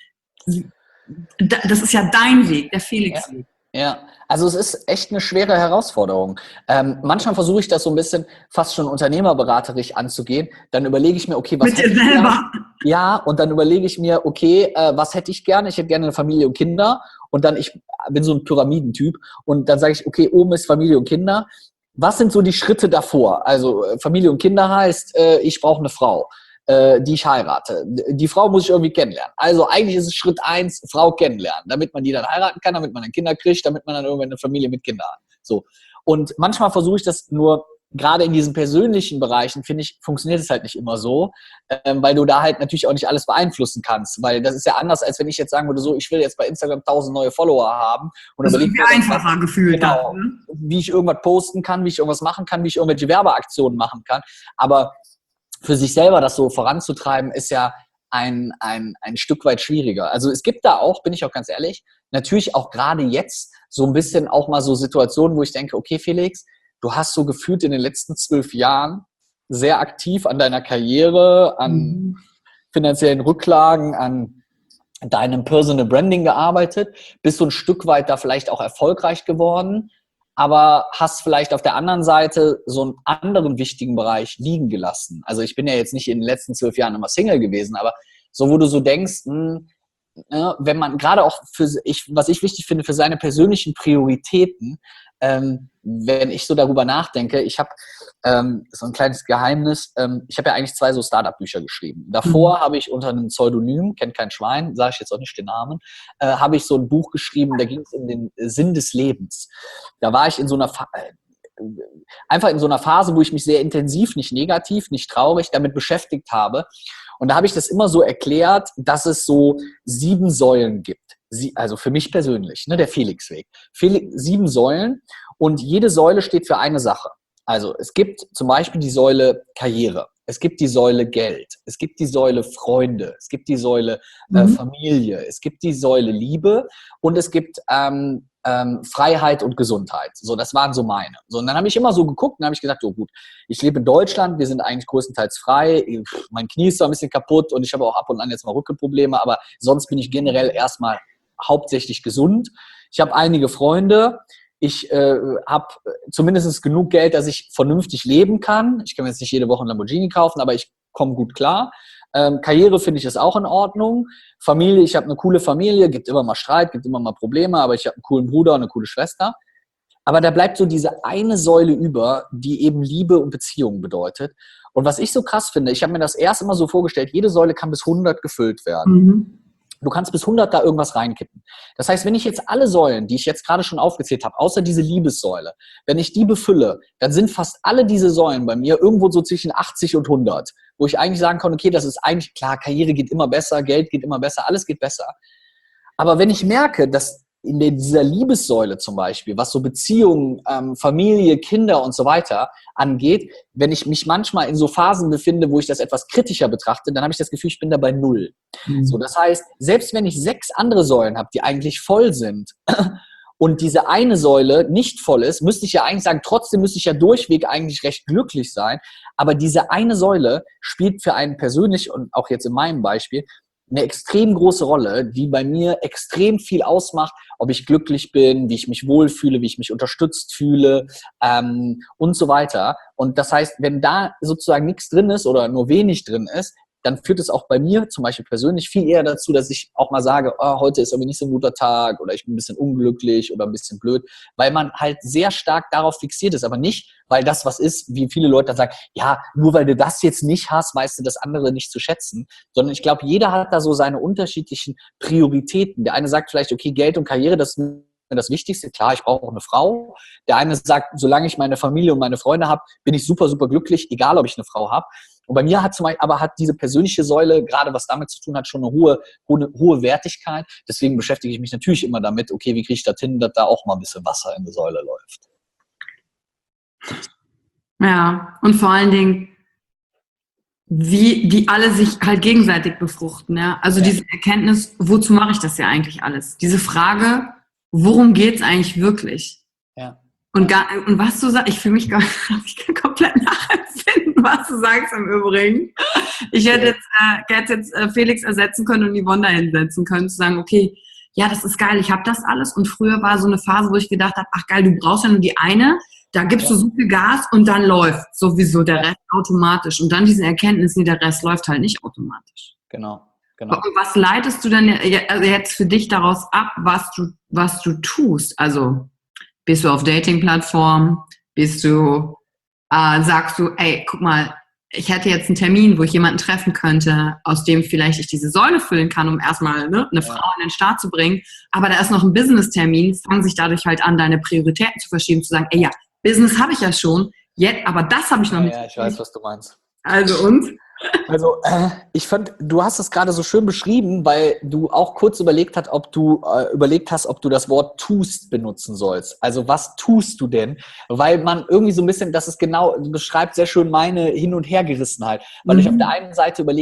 das ist ja dein Weg, der Felix-Weg. Ja, also es ist echt eine schwere Herausforderung. Manchmal versuche ich das so ein bisschen fast schon unternehmerberaterisch anzugehen. Dann überlege ich mir, okay, was hätte ich gerne? Ja, und dann überlege ich mir, okay, was hätte ich gerne? Ich hätte gerne eine Familie und Kinder. Und dann, ich bin so ein Pyramidentyp. Und dann sage ich, okay, oben ist Familie und Kinder. Was sind so die Schritte davor? Also Familie und Kinder heißt, ich brauche eine Frau, die ich heirate. Die Frau muss ich irgendwie kennenlernen. Also eigentlich ist es Schritt 1, Frau kennenlernen, damit man die dann heiraten kann, damit man dann Kinder kriegt, damit man dann irgendwann eine Familie mit Kindern hat. So. Und manchmal versuche ich das nur, gerade in diesen persönlichen Bereichen, finde ich, funktioniert es halt nicht immer so, weil du da halt natürlich auch nicht alles beeinflussen kannst, weil das ist ja anders, als wenn ich jetzt sagen würde, so, ich will jetzt bei Instagram 1000 neue Follower haben. Und das ist irgendwie einfacher gefühlt. Genau, wie ich irgendwas posten kann, wie ich irgendwas machen kann, wie ich irgendwelche Werbeaktionen machen kann. Aber für sich selber das so voranzutreiben, ist ja ein Stück weit schwieriger. Also es gibt da auch, bin ich auch ganz ehrlich, natürlich auch gerade jetzt so ein bisschen auch mal so Situationen, wo ich denke, okay Felix, du hast so gefühlt in den letzten 12 Jahren sehr aktiv an deiner Karriere, an finanziellen Rücklagen, an deinem Personal Branding gearbeitet, bist so ein Stück weit da vielleicht auch erfolgreich geworden, aber hast vielleicht auf der anderen Seite so einen anderen wichtigen Bereich liegen gelassen. Also ich bin ja jetzt nicht in den letzten 12 Jahren immer Single gewesen, aber so, wo du so denkst, wenn man gerade auch was ich wichtig finde, für seine persönlichen Prioritäten, wenn ich so darüber nachdenke, ich habe so ein kleines Geheimnis, ich habe ja eigentlich 2 so Startup-Bücher geschrieben. Davor habe ich unter einem Pseudonym, kennt kein Schwein, sage ich jetzt auch nicht den Namen, habe ich so ein Buch geschrieben, da ging es um den Sinn des Lebens. Da war ich in so einer einfach in so einer Phase, wo ich mich sehr intensiv, nicht negativ, nicht traurig damit beschäftigt habe. Und da habe ich das immer so erklärt, dass es so 7 Säulen gibt. Also für mich persönlich, der Felix-Weg. 7 Säulen und jede Säule steht für eine Sache. Also es gibt zum Beispiel die Säule Karriere, es gibt die Säule Geld, es gibt die Säule Freunde, es gibt die Säule Familie, es gibt die Säule Liebe und es gibt Freiheit und Gesundheit. So, das waren so meine. So, und dann habe ich immer so geguckt und habe ich gesagt, oh gut, ich lebe in Deutschland, wir sind eigentlich größtenteils frei, mein Knie ist zwar ein bisschen kaputt und ich habe auch ab und an jetzt mal Rückenprobleme, aber sonst bin ich generell erstmal hauptsächlich gesund. Ich habe einige Freunde, ich habe zumindest genug Geld, dass ich vernünftig leben kann. Ich kann mir jetzt nicht jede Woche einen Lamborghini kaufen, aber ich komme gut klar. Karriere finde ich ist auch in Ordnung. Familie, ich habe eine coole Familie, gibt immer mal Streit, gibt immer mal Probleme, aber ich habe einen coolen Bruder und eine coole Schwester. Aber da bleibt so diese eine Säule über, die eben Liebe und Beziehungen bedeutet. Und was ich so krass finde, ich habe mir das erst immer so vorgestellt, jede Säule kann bis 100 gefüllt werden. Du kannst bis 100 da irgendwas reinkippen. Das heißt, wenn ich jetzt alle Säulen, die ich jetzt gerade schon aufgezählt habe, außer diese Liebessäule, wenn ich die befülle, dann sind fast alle diese Säulen bei mir irgendwo so zwischen 80 und 100, wo ich eigentlich sagen kann, okay, das ist eigentlich klar, Karriere geht immer besser, Geld geht immer besser, alles geht besser. Aber wenn ich merke, dass in dieser Liebessäule zum Beispiel, was so Beziehungen, Familie, Kinder und so weiter angeht, wenn ich mich manchmal in so Phasen befinde, wo ich das etwas kritischer betrachte, dann habe ich das Gefühl, ich bin da bei 0. So, das heißt, selbst wenn ich 6 andere Säulen habe, die eigentlich voll sind und diese eine Säule nicht voll ist, müsste ich ja eigentlich sagen, trotzdem müsste ich ja durchweg eigentlich recht glücklich sein. Aber diese eine Säule spielt für einen persönlich und auch jetzt in meinem Beispiel eine extrem große Rolle, die bei mir extrem viel ausmacht, ob ich glücklich bin, wie ich mich wohlfühle, wie ich mich unterstützt fühle und so weiter. Und das heißt, wenn da sozusagen nichts drin ist oder nur wenig drin ist, dann führt es auch bei mir zum Beispiel persönlich viel eher dazu, dass ich auch mal sage, oh, heute ist irgendwie nicht so ein guter Tag oder ich bin ein bisschen unglücklich oder ein bisschen blöd, weil man halt sehr stark darauf fixiert ist, aber nicht, weil das was ist, wie viele Leute dann sagen, ja, nur weil du das jetzt nicht hast, weißt du das andere nicht zu schätzen, sondern ich glaube, jeder hat da so seine unterschiedlichen Prioritäten. Der eine sagt vielleicht, okay, Geld und Karriere, das ist das Wichtigste. Klar, ich brauche auch eine Frau. Der eine sagt, solange ich meine Familie und meine Freunde habe, bin ich super, super glücklich, egal ob ich eine Frau habe. Und bei mir hat zum Beispiel, aber hat diese persönliche Säule, gerade was damit zu tun hat, schon eine hohe Wertigkeit. Deswegen beschäftige ich mich natürlich immer damit, okay, wie kriege ich das hin, dass da auch mal ein bisschen Wasser in die Säule läuft. Ja, und vor allen Dingen, wie die alle sich halt gegenseitig befruchten. Ja? Also diese Erkenntnis, wozu mache ich das ja eigentlich alles? Diese Frage, worum geht es eigentlich wirklich? Ja. Und was du sagst, ich fühle mich ich kann komplett nachempfinden, was du sagst im Übrigen. Ich hätte jetzt Felix ersetzen können und Yvonne da hinsetzen können, zu sagen, okay, ja, das ist geil, ich habe das alles. Und früher war so eine Phase, wo ich gedacht habe, ach geil, du brauchst ja nur die eine, da gibst du so viel Gas und dann läuft sowieso der Rest automatisch. Und dann diese Erkenntnis, nee, der Rest läuft halt nicht automatisch. Genau. Und was leitest du denn jetzt für dich daraus ab, was du tust? Also bist du auf Dating-Plattformen? Sagst du, ey, guck mal, ich hätte jetzt einen Termin, wo ich jemanden treffen könnte, aus dem vielleicht ich diese Säule füllen kann, um erstmal eine Frau in den Start zu bringen. Aber da ist noch ein Business-Termin, fangen sich dadurch halt an, deine Prioritäten zu verschieben, zu sagen, ey, ja, Business habe ich ja schon, jetzt, aber das habe ich noch nicht. Ja, ich weiß, was du meinst. Also und? Also ich fand, du hast es gerade so schön beschrieben, weil du auch kurz überlegt hast, ob du das Wort tust benutzen sollst. Also was tust du denn? Weil man irgendwie so ein bisschen, das ist genau, beschreibt sehr schön meine Hin- und Hergerissenheit. Weil ich auf der einen Seite überlege,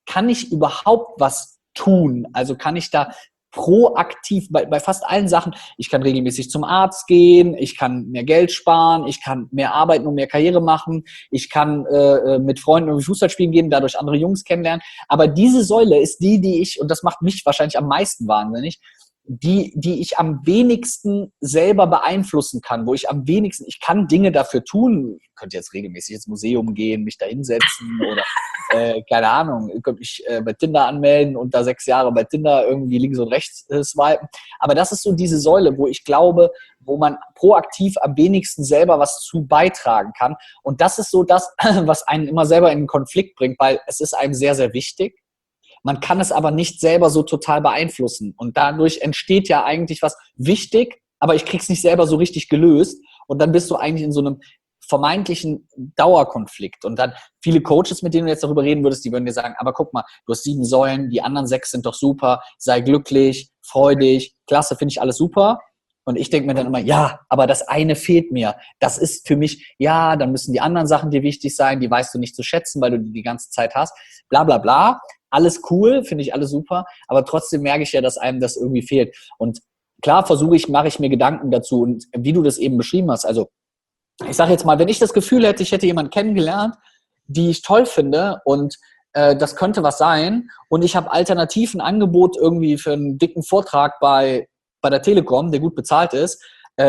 kann ich überhaupt was tun? Also kann ich da proaktiv bei fast allen Sachen, ich kann regelmäßig zum Arzt gehen, ich kann mehr Geld sparen, ich kann mehr arbeiten und mehr Karriere machen, ich kann mit Freunden irgendwie Fußball spielen gehen, dadurch andere Jungs kennenlernen. Aber diese Säule ist die ich, und das macht mich wahrscheinlich am meisten wahnsinnig, die ich am wenigsten selber beeinflussen kann, wo ich am wenigsten, ich kann Dinge dafür tun, ich könnte jetzt regelmäßig ins Museum gehen, mich da hinsetzen oder keine Ahnung, ich könnte mich bei Tinder anmelden und da 6 Jahre bei Tinder irgendwie links und rechts swipen. Aber das ist so diese Säule, wo ich glaube, wo man proaktiv am wenigsten selber was zu beitragen kann. Und das ist so das, was einen immer selber in einen Konflikt bringt, weil es ist einem sehr, sehr wichtig. Man kann es aber nicht selber so total beeinflussen. Und dadurch entsteht ja eigentlich was wichtig, aber ich krieg's nicht selber so richtig gelöst. Und dann bist du eigentlich in so einem vermeintlichen Dauerkonflikt. Und dann viele Coaches, mit denen du jetzt darüber reden würdest, die würden dir sagen, aber guck mal, du hast 7 Säulen, die anderen 6 sind doch super, sei glücklich, freu dich, klasse, finde ich alles super. Und ich denke mir dann immer, ja, aber das eine fehlt mir. Das ist für mich, ja, dann müssen die anderen Sachen dir wichtig sein, die weißt du nicht zu schätzen, weil du die ganze Zeit hast. Bla bla bla. Alles cool, finde ich alles super, aber trotzdem merke ich ja, dass einem das irgendwie fehlt. Und klar mache ich mir Gedanken dazu. Und wie du das eben beschrieben hast, also ich sage jetzt mal, wenn ich das Gefühl hätte, ich hätte jemanden kennengelernt, die ich toll finde und das könnte was sein und ich habe alternativ ein Angebot irgendwie für einen dicken Vortrag bei der Telekom, der gut bezahlt ist,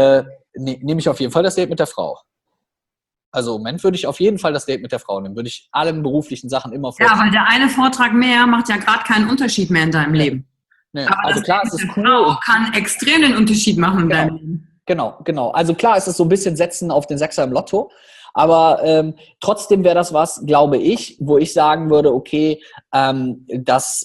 nehme ich auf jeden Fall das Date mit der Frau. Also im Moment würde ich auf jeden Fall das Date mit der Frau nehmen. Würde ich allen beruflichen Sachen immer vorziehen. Ja, weil der eine Vortrag mehr macht ja gerade keinen Unterschied mehr in deinem Leben. Nee. Aber Also das klar, Date es ist mit der cool. Frau kann extrem den Unterschied machen in deinem Leben. Genau. Also klar, es ist so ein bisschen Setzen auf den Sechser im Lotto. Aber trotzdem wäre das was, glaube ich, wo ich sagen würde, okay, dass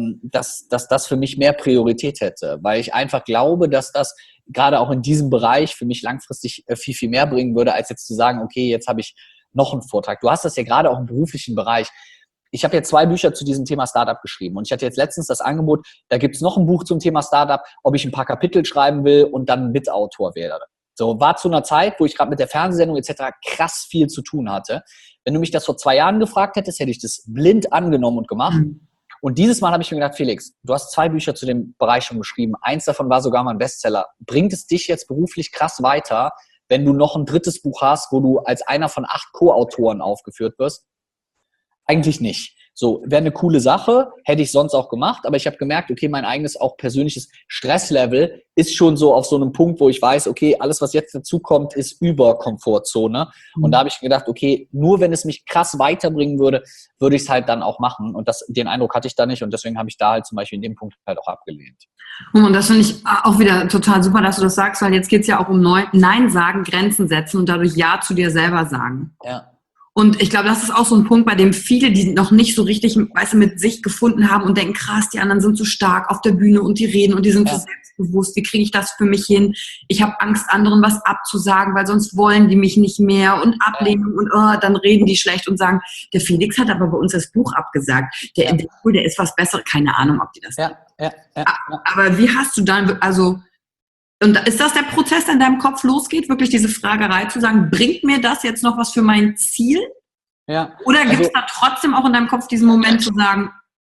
das für mich mehr Priorität hätte. Weil ich einfach glaube, dass das gerade auch in diesem Bereich für mich langfristig viel, viel mehr bringen würde, als jetzt zu sagen, okay, jetzt habe ich noch einen Vortrag. Du hast das ja gerade auch im beruflichen Bereich. Ich habe jetzt 2 Bücher zu diesem Thema Startup geschrieben und ich hatte jetzt letztens das Angebot, da gibt es noch ein Buch zum Thema Startup, ob ich ein paar Kapitel schreiben will und dann Mitautor werde. So, war zu einer Zeit, wo ich gerade mit der Fernsehsendung etc. krass viel zu tun hatte. Wenn du mich das vor 2 Jahren gefragt hättest, hätte ich das blind angenommen und gemacht. Und dieses Mal habe ich mir gedacht, Felix, du hast 2 Bücher zu dem Bereich schon geschrieben. Eins davon war sogar mal ein Bestseller. Bringt es dich jetzt beruflich krass weiter, wenn du noch ein 3. Buch hast, wo du als einer von 8 Co-Autoren aufgeführt wirst? Eigentlich nicht. So, wäre eine coole Sache, hätte ich sonst auch gemacht, aber ich habe gemerkt, okay, mein eigenes auch persönliches Stresslevel ist schon so auf so einem Punkt, wo ich weiß, okay, alles, was jetzt dazu kommt, ist über Komfortzone. Und da habe ich gedacht, okay, nur wenn es mich krass weiterbringen würde, würde ich es halt dann auch machen. Und den Eindruck hatte ich da nicht und deswegen habe ich da halt zum Beispiel in dem Punkt halt auch abgelehnt. Und das finde ich auch wieder total super, dass du das sagst, weil jetzt geht es ja auch um Nein sagen, Grenzen setzen und dadurch Ja zu dir selber sagen. Ja. Und ich glaube, das ist auch so ein Punkt, bei dem viele, die noch nicht so richtig, weißt du, mit sich gefunden haben und denken, krass, die anderen sind so stark auf der Bühne und die reden und die sind so selbstbewusst. Wie kriege ich das für mich hin? Ich habe Angst, anderen was abzusagen, weil sonst wollen die mich nicht mehr und Ablehnung und dann reden die schlecht und sagen, der Felix hat aber bei uns das Buch abgesagt. Der ist was Besseres. Keine Ahnung, ob die das Aber wie hast du dann, also und ist das der Prozess, der in deinem Kopf losgeht, wirklich diese Fragerei zu sagen, bringt mir das jetzt noch was für mein Ziel? Ja. Oder gibt es da trotzdem auch in deinem Kopf diesen Moment zu sagen,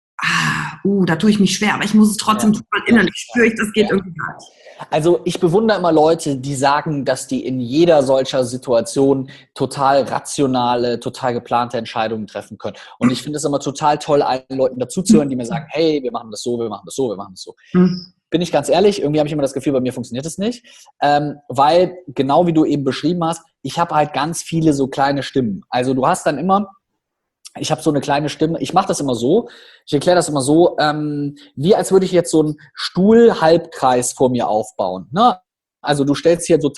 da tue ich mich schwer, aber ich muss es trotzdem tun, weil innerlich spüre ich, das geht irgendwie gar nicht. Also ich bewundere immer Leute, die sagen, dass die in jeder solcher Situation total rationale, total geplante Entscheidungen treffen können. Und ich finde es immer total toll, allen Leuten dazuzuhören, die mir sagen, hey, wir machen das so, wir machen das so, wir machen das so. Bin ich ganz ehrlich, irgendwie habe ich immer das Gefühl, bei mir funktioniert es nicht, weil genau wie du eben beschrieben hast, ich habe halt ganz viele so kleine Stimmen. Also du hast dann immer, ich habe so eine kleine Stimme, ich mache das immer so, ich erkläre das immer so, wie als würde ich jetzt so einen Stuhl-Halbkreis vor mir aufbauen, ne? Also du stellst hier so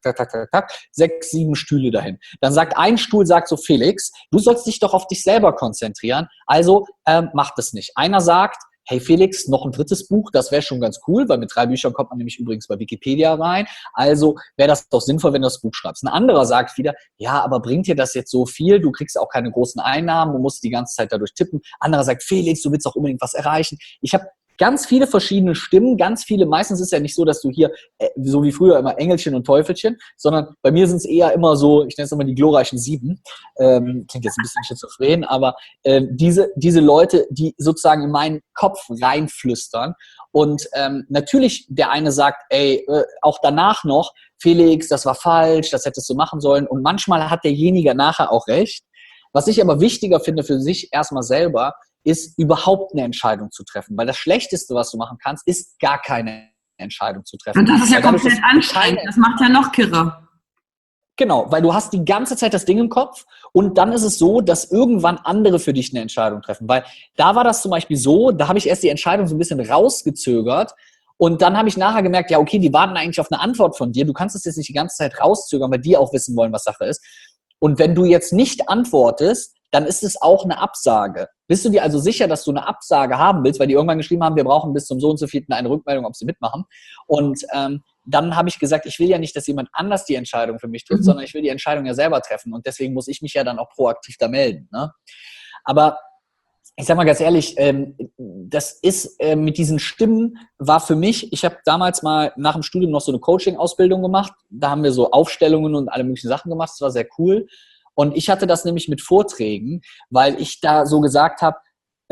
6, 7 Stühle dahin. Dann sagt ein Stuhl, so Felix, du sollst dich doch auf dich selber konzentrieren, also mach das nicht. Einer sagt, hey Felix, noch ein 3. Buch, das wäre schon ganz cool, weil mit 3 Büchern kommt man nämlich übrigens bei Wikipedia rein. Also wäre das doch sinnvoll, wenn du das Buch schreibst. Ein anderer sagt wieder, ja, aber bringt dir das jetzt so viel? Du kriegst auch keine großen Einnahmen, du musst die ganze Zeit dadurch tippen. Anderer sagt, Felix, du willst doch unbedingt was erreichen. Ich habe ganz viele verschiedene Stimmen, ganz viele, meistens ist es ja nicht so, dass du hier, so wie früher immer Engelchen und Teufelchen, sondern bei mir sind es eher immer so, ich nenne es immer die glorreichen 7, klingt jetzt ein bisschen schizophren, aber diese Leute, die sozusagen in meinen Kopf reinflüstern und natürlich der eine sagt, ey, auch danach noch, Felix, das war falsch, das hättest du machen sollen und manchmal hat derjenige nachher auch recht. Was ich aber wichtiger finde für sich erstmal selber, ist überhaupt eine Entscheidung zu treffen. Weil das Schlechteste, was du machen kannst, ist gar keine Entscheidung zu treffen. Und das ist ja dadurch, komplett anstrengend. Das macht ja noch kirrer. Genau, weil du hast die ganze Zeit das Ding im Kopf und dann ist es so, dass irgendwann andere für dich eine Entscheidung treffen. Weil da war das zum Beispiel so, da habe ich erst die Entscheidung so ein bisschen rausgezögert und dann habe ich nachher gemerkt, ja okay, die warten eigentlich auf eine Antwort von dir. Du kannst es jetzt nicht die ganze Zeit rauszögern, weil die auch wissen wollen, was Sache ist. Und wenn du jetzt nicht antwortest, dann ist es auch eine Absage. Bist du dir also sicher, dass du eine Absage haben willst, weil die irgendwann geschrieben haben, wir brauchen bis zum so und so vierten eine Rückmeldung, ob sie mitmachen. Und dann habe ich gesagt, ich will ja nicht, dass jemand anders die Entscheidung für mich trifft, sondern ich will die Entscheidung ja selber treffen. Und deswegen muss ich mich ja dann auch proaktiv da melden. Ne? Aber ich sag mal ganz ehrlich, das ist mit diesen Stimmen war für mich, ich habe damals mal nach dem Studium noch so eine Coaching-Ausbildung gemacht. Da haben wir so Aufstellungen und alle möglichen Sachen gemacht. Das war sehr cool. Und ich hatte das nämlich mit Vorträgen, weil ich da so gesagt habe,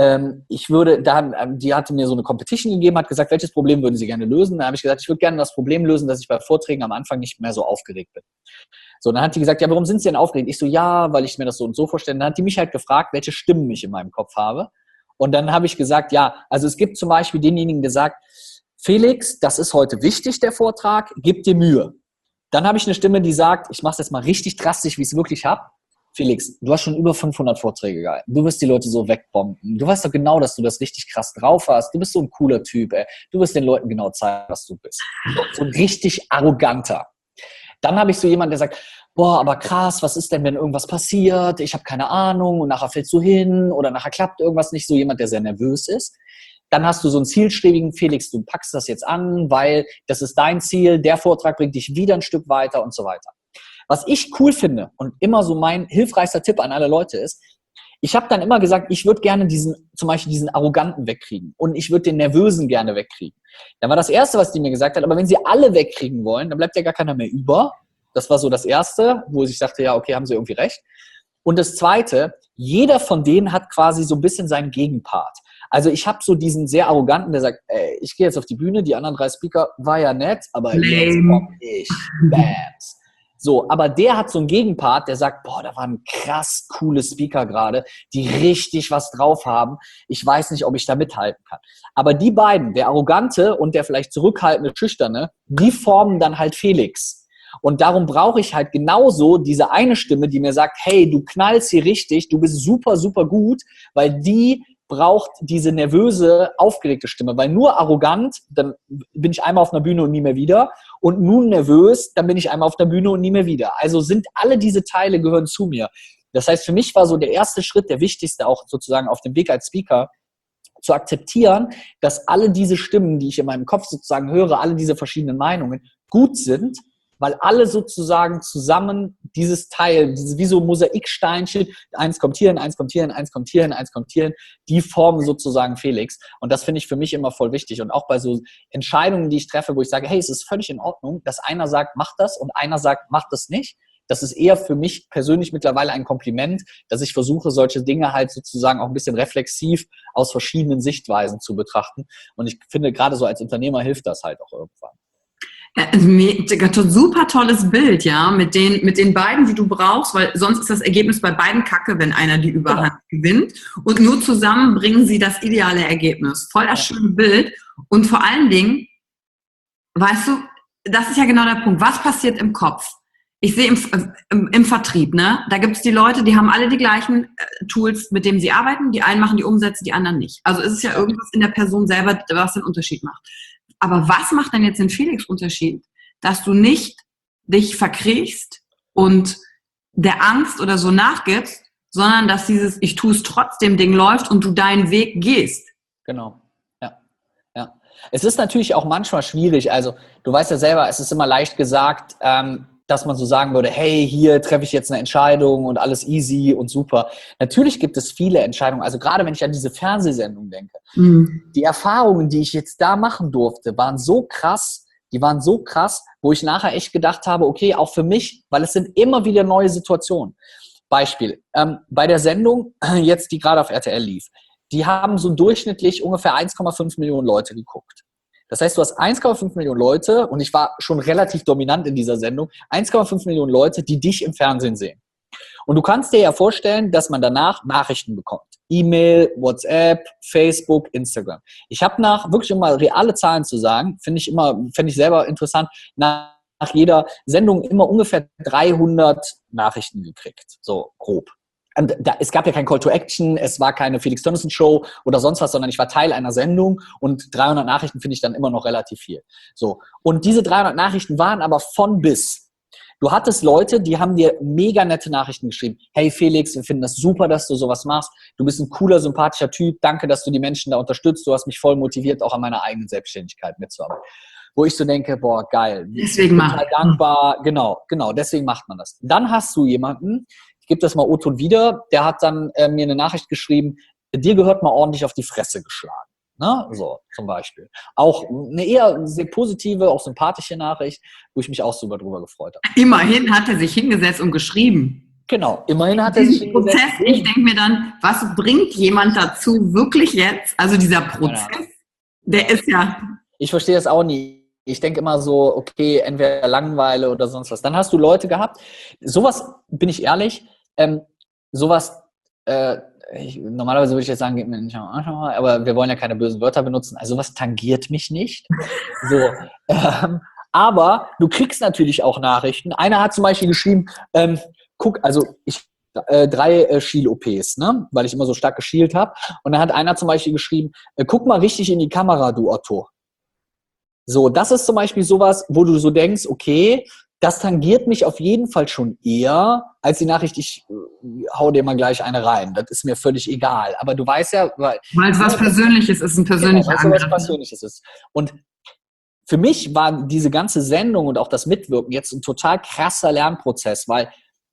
die hatte mir so eine Competition gegeben, hat gesagt, welches Problem würden Sie gerne lösen? Da habe ich gesagt, ich würde gerne das Problem lösen, dass ich bei Vorträgen am Anfang nicht mehr so aufgeregt bin. So, dann hat die gesagt, ja, warum sind Sie denn aufgeregt? Ich so, ja, weil ich mir das so und so vorstelle. Dann hat die mich halt gefragt, welche Stimmen ich in meinem Kopf habe. Und dann habe ich gesagt, ja, also es gibt zum Beispiel denjenigen, der sagt, Felix, das ist heute wichtig, der Vortrag, gib dir Mühe. Dann habe ich eine Stimme, die sagt, ich mache es jetzt mal richtig drastisch, wie ich es wirklich habe. Felix, du hast schon über 500 Vorträge gehalten. Du wirst die Leute so wegbomben. Du weißt doch genau, dass du das richtig krass drauf hast. Du bist so ein cooler Typ, ey. Du wirst den Leuten genau zeigen, was du bist. So ein richtig arroganter. Dann habe ich so jemanden, der sagt, boah, aber krass, was ist denn, wenn irgendwas passiert? Ich habe keine Ahnung und nachher fällst du hin oder nachher klappt irgendwas nicht. So jemand, der sehr nervös ist. Dann hast du so einen zielstrebigen Felix, du packst das jetzt an, weil das ist dein Ziel, der Vortrag bringt dich wieder ein Stück weiter und so weiter. Was ich cool finde und immer so mein hilfreichster Tipp an alle Leute ist, ich habe dann immer gesagt, ich würde gerne zum Beispiel diesen Arroganten wegkriegen und ich würde den Nervösen gerne wegkriegen. Dann war das Erste, was die mir gesagt hat, aber wenn sie alle wegkriegen wollen, dann bleibt ja gar keiner mehr über. Das war so das Erste, wo ich dachte, ja, okay, haben sie irgendwie recht. Und das Zweite, jeder von denen hat quasi so ein bisschen seinen Gegenpart. Also ich habe so diesen sehr Arroganten, der sagt, ey, ich gehe jetzt auf die Bühne, die anderen 3 Speaker, war ja nett, aber jetzt komm ich. Bams. So, aber der hat so einen Gegenpart, der sagt, boah, da waren krass coole Speaker gerade, die richtig was drauf haben. Ich weiß nicht, ob ich da mithalten kann. Aber die beiden, der Arrogante und der vielleicht zurückhaltende, Schüchterne, die formen dann halt Felix. Und darum brauche ich halt genauso diese eine Stimme, die mir sagt, hey, du knallst hier richtig, du bist super, super gut, weil die braucht diese nervöse, aufgeregte Stimme. Weil nur arrogant, dann bin ich einmal auf einer Bühne und nie mehr wieder. Und nun nervös, dann bin ich einmal auf der Bühne und nie mehr wieder. Also sind alle diese Teile gehören zu mir. Das heißt, für mich war so der erste Schritt, der wichtigste auch sozusagen auf dem Weg als Speaker, zu akzeptieren, dass alle diese Stimmen, die ich in meinem Kopf sozusagen höre, alle diese verschiedenen Meinungen gut sind, weil alle sozusagen zusammen dieses Teil, wie so Mosaiksteinchen, eins kommt hierhin, eins kommt hierhin, eins kommt hierhin, eins kommt hierhin, die formen sozusagen Felix. Und das finde ich für mich immer voll wichtig. Und auch bei so Entscheidungen, die ich treffe, wo ich sage, hey, es ist völlig in Ordnung, dass einer sagt, mach das und einer sagt, mach das nicht. Das ist eher für mich persönlich mittlerweile ein Kompliment, dass ich versuche, solche Dinge halt sozusagen auch ein bisschen reflexiv aus verschiedenen Sichtweisen zu betrachten. Und ich finde, gerade so als Unternehmer hilft das halt auch irgendwann. Super tolles Bild, ja, mit den beiden, die du brauchst, weil sonst ist das Ergebnis bei beiden kacke, wenn einer die Überhand gewinnt. Und nur zusammen bringen sie das ideale Ergebnis. Voll das schöne Bild. Und vor allen Dingen, weißt du, das ist ja genau der Punkt. Was passiert im Kopf? Ich sehe im Vertrieb, ne, da gibt es die Leute, die haben alle die gleichen Tools, mit denen sie arbeiten. Die einen machen die Umsätze, die anderen nicht. Also ist es ja irgendwas in der Person selber, was den Unterschied macht. Aber was macht denn jetzt den Felix Unterschied? Dass du nicht dich verkriechst und der Angst oder so nachgibst, sondern dass dieses Ich tue es trotzdem Ding läuft und du deinen Weg gehst. Genau, ja. Es ist natürlich auch manchmal schwierig, also du weißt ja selber, es ist immer leicht gesagt, dass man so sagen würde, hey, hier treffe ich jetzt eine Entscheidung und alles easy und super. Natürlich gibt es viele Entscheidungen, also gerade wenn ich an diese Fernsehsendung denke, die Erfahrungen, die ich jetzt da machen durfte, waren so krass, wo ich nachher echt gedacht habe, okay, auch für mich, weil es sind immer wieder neue Situationen. Beispiel, bei der Sendung, jetzt die gerade auf RTL lief, die haben so durchschnittlich ungefähr 1,5 Millionen Leute geguckt. Das heißt, du hast 1,5 Millionen Leute, und ich war schon relativ dominant in dieser Sendung, 1,5 Millionen Leute, die dich im Fernsehen sehen. Und du kannst dir ja vorstellen, dass man danach Nachrichten bekommt. E-Mail, WhatsApp, Facebook, Instagram. Ich habe wirklich, um mal reale Zahlen zu sagen, finde ich selber interessant, nach jeder Sendung immer ungefähr 300 Nachrichten gekriegt, so grob. Und es gab ja kein Call to Action, es war keine Felix Tönnissen Show oder sonst was, sondern ich war Teil einer Sendung und 300 Nachrichten finde ich dann immer noch relativ viel. So. Und diese 300 Nachrichten waren aber von bis. Du hattest Leute, die haben dir mega nette Nachrichten geschrieben. Hey Felix, wir finden das super, dass du sowas machst. Du bist ein cooler, sympathischer Typ. Danke, dass du die Menschen da unterstützt. Du hast mich voll motiviert, auch an meiner eigenen Selbstständigkeit mitzuarbeiten. Wo ich so denke, boah, geil. Deswegen ich bin total dankbar. Genau, deswegen macht man das. Dann hast du jemanden, ich gebe das mal O-Ton wieder, der hat dann mir eine Nachricht geschrieben, dir gehört mal ordentlich auf die Fresse geschlagen. Ne? So, zum Beispiel. Auch eine eher sehr positive, auch sympathische Nachricht, wo ich mich auch super drüber gefreut habe. Immerhin hat er sich hingesetzt und geschrieben. Genau, immerhin hat er sich hingesetzt. Prozess, ich denke mir dann, was bringt jemand dazu wirklich jetzt? Also dieser Prozess, der ist ja... Ich verstehe das auch nie. Ich denke immer so, okay, entweder Langeweile oder sonst was. Dann hast du Leute gehabt, sowas, bin ich ehrlich, normalerweise würde ich jetzt sagen, gib mir nicht mal, aber wir wollen ja keine bösen Wörter benutzen. Also sowas tangiert mich nicht. So, aber du kriegst natürlich auch Nachrichten. Einer hat zum Beispiel geschrieben, guck, also ich 3 Schiel-OPs, ne? Weil ich immer so stark geschielt habe. Und dann hat einer zum Beispiel geschrieben, guck mal richtig in die Kamera, du Otto. So, das ist zum Beispiel sowas, wo du so denkst, okay, das tangiert mich auf jeden Fall schon eher, als die Nachricht, ich hau dir mal gleich eine rein. Das ist mir völlig egal. Aber du weißt ja... Weil es was Persönliches ist, ein persönlicher Angriff. Was Persönliches ist. Und für mich war diese ganze Sendung und auch das Mitwirken jetzt ein total krasser Lernprozess, weil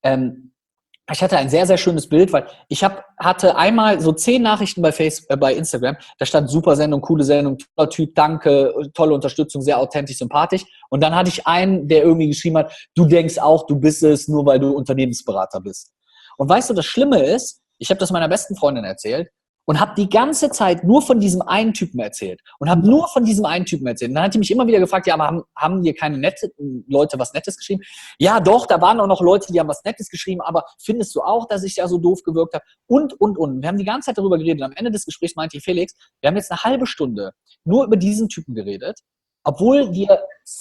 ich hatte ein sehr, sehr schönes Bild, weil ich hatte einmal so 10 Nachrichten bei Instagram, da stand super Sendung, coole Sendung, toller Typ, danke, tolle Unterstützung, sehr authentisch, sympathisch. Und dann hatte ich einen, der irgendwie geschrieben hat, du denkst auch, du bist es, nur weil du Unternehmensberater bist. Und weißt du, das Schlimme ist, ich habe das meiner besten Freundin erzählt und habe die ganze Zeit nur von diesem einen Typen erzählt. Und habe nur von diesem einen Typen erzählt. Und dann hat die mich immer wieder gefragt, ja, aber haben dir keine Leute was Nettes geschrieben? Ja, doch, da waren auch noch Leute, die haben was Nettes geschrieben, aber findest du auch, dass ich da so doof gewirkt habe? Und. Wir haben die ganze Zeit darüber geredet. Und am Ende des Gesprächs meinte ich, Felix, wir haben jetzt eine halbe Stunde nur über diesen Typen geredet, obwohl wir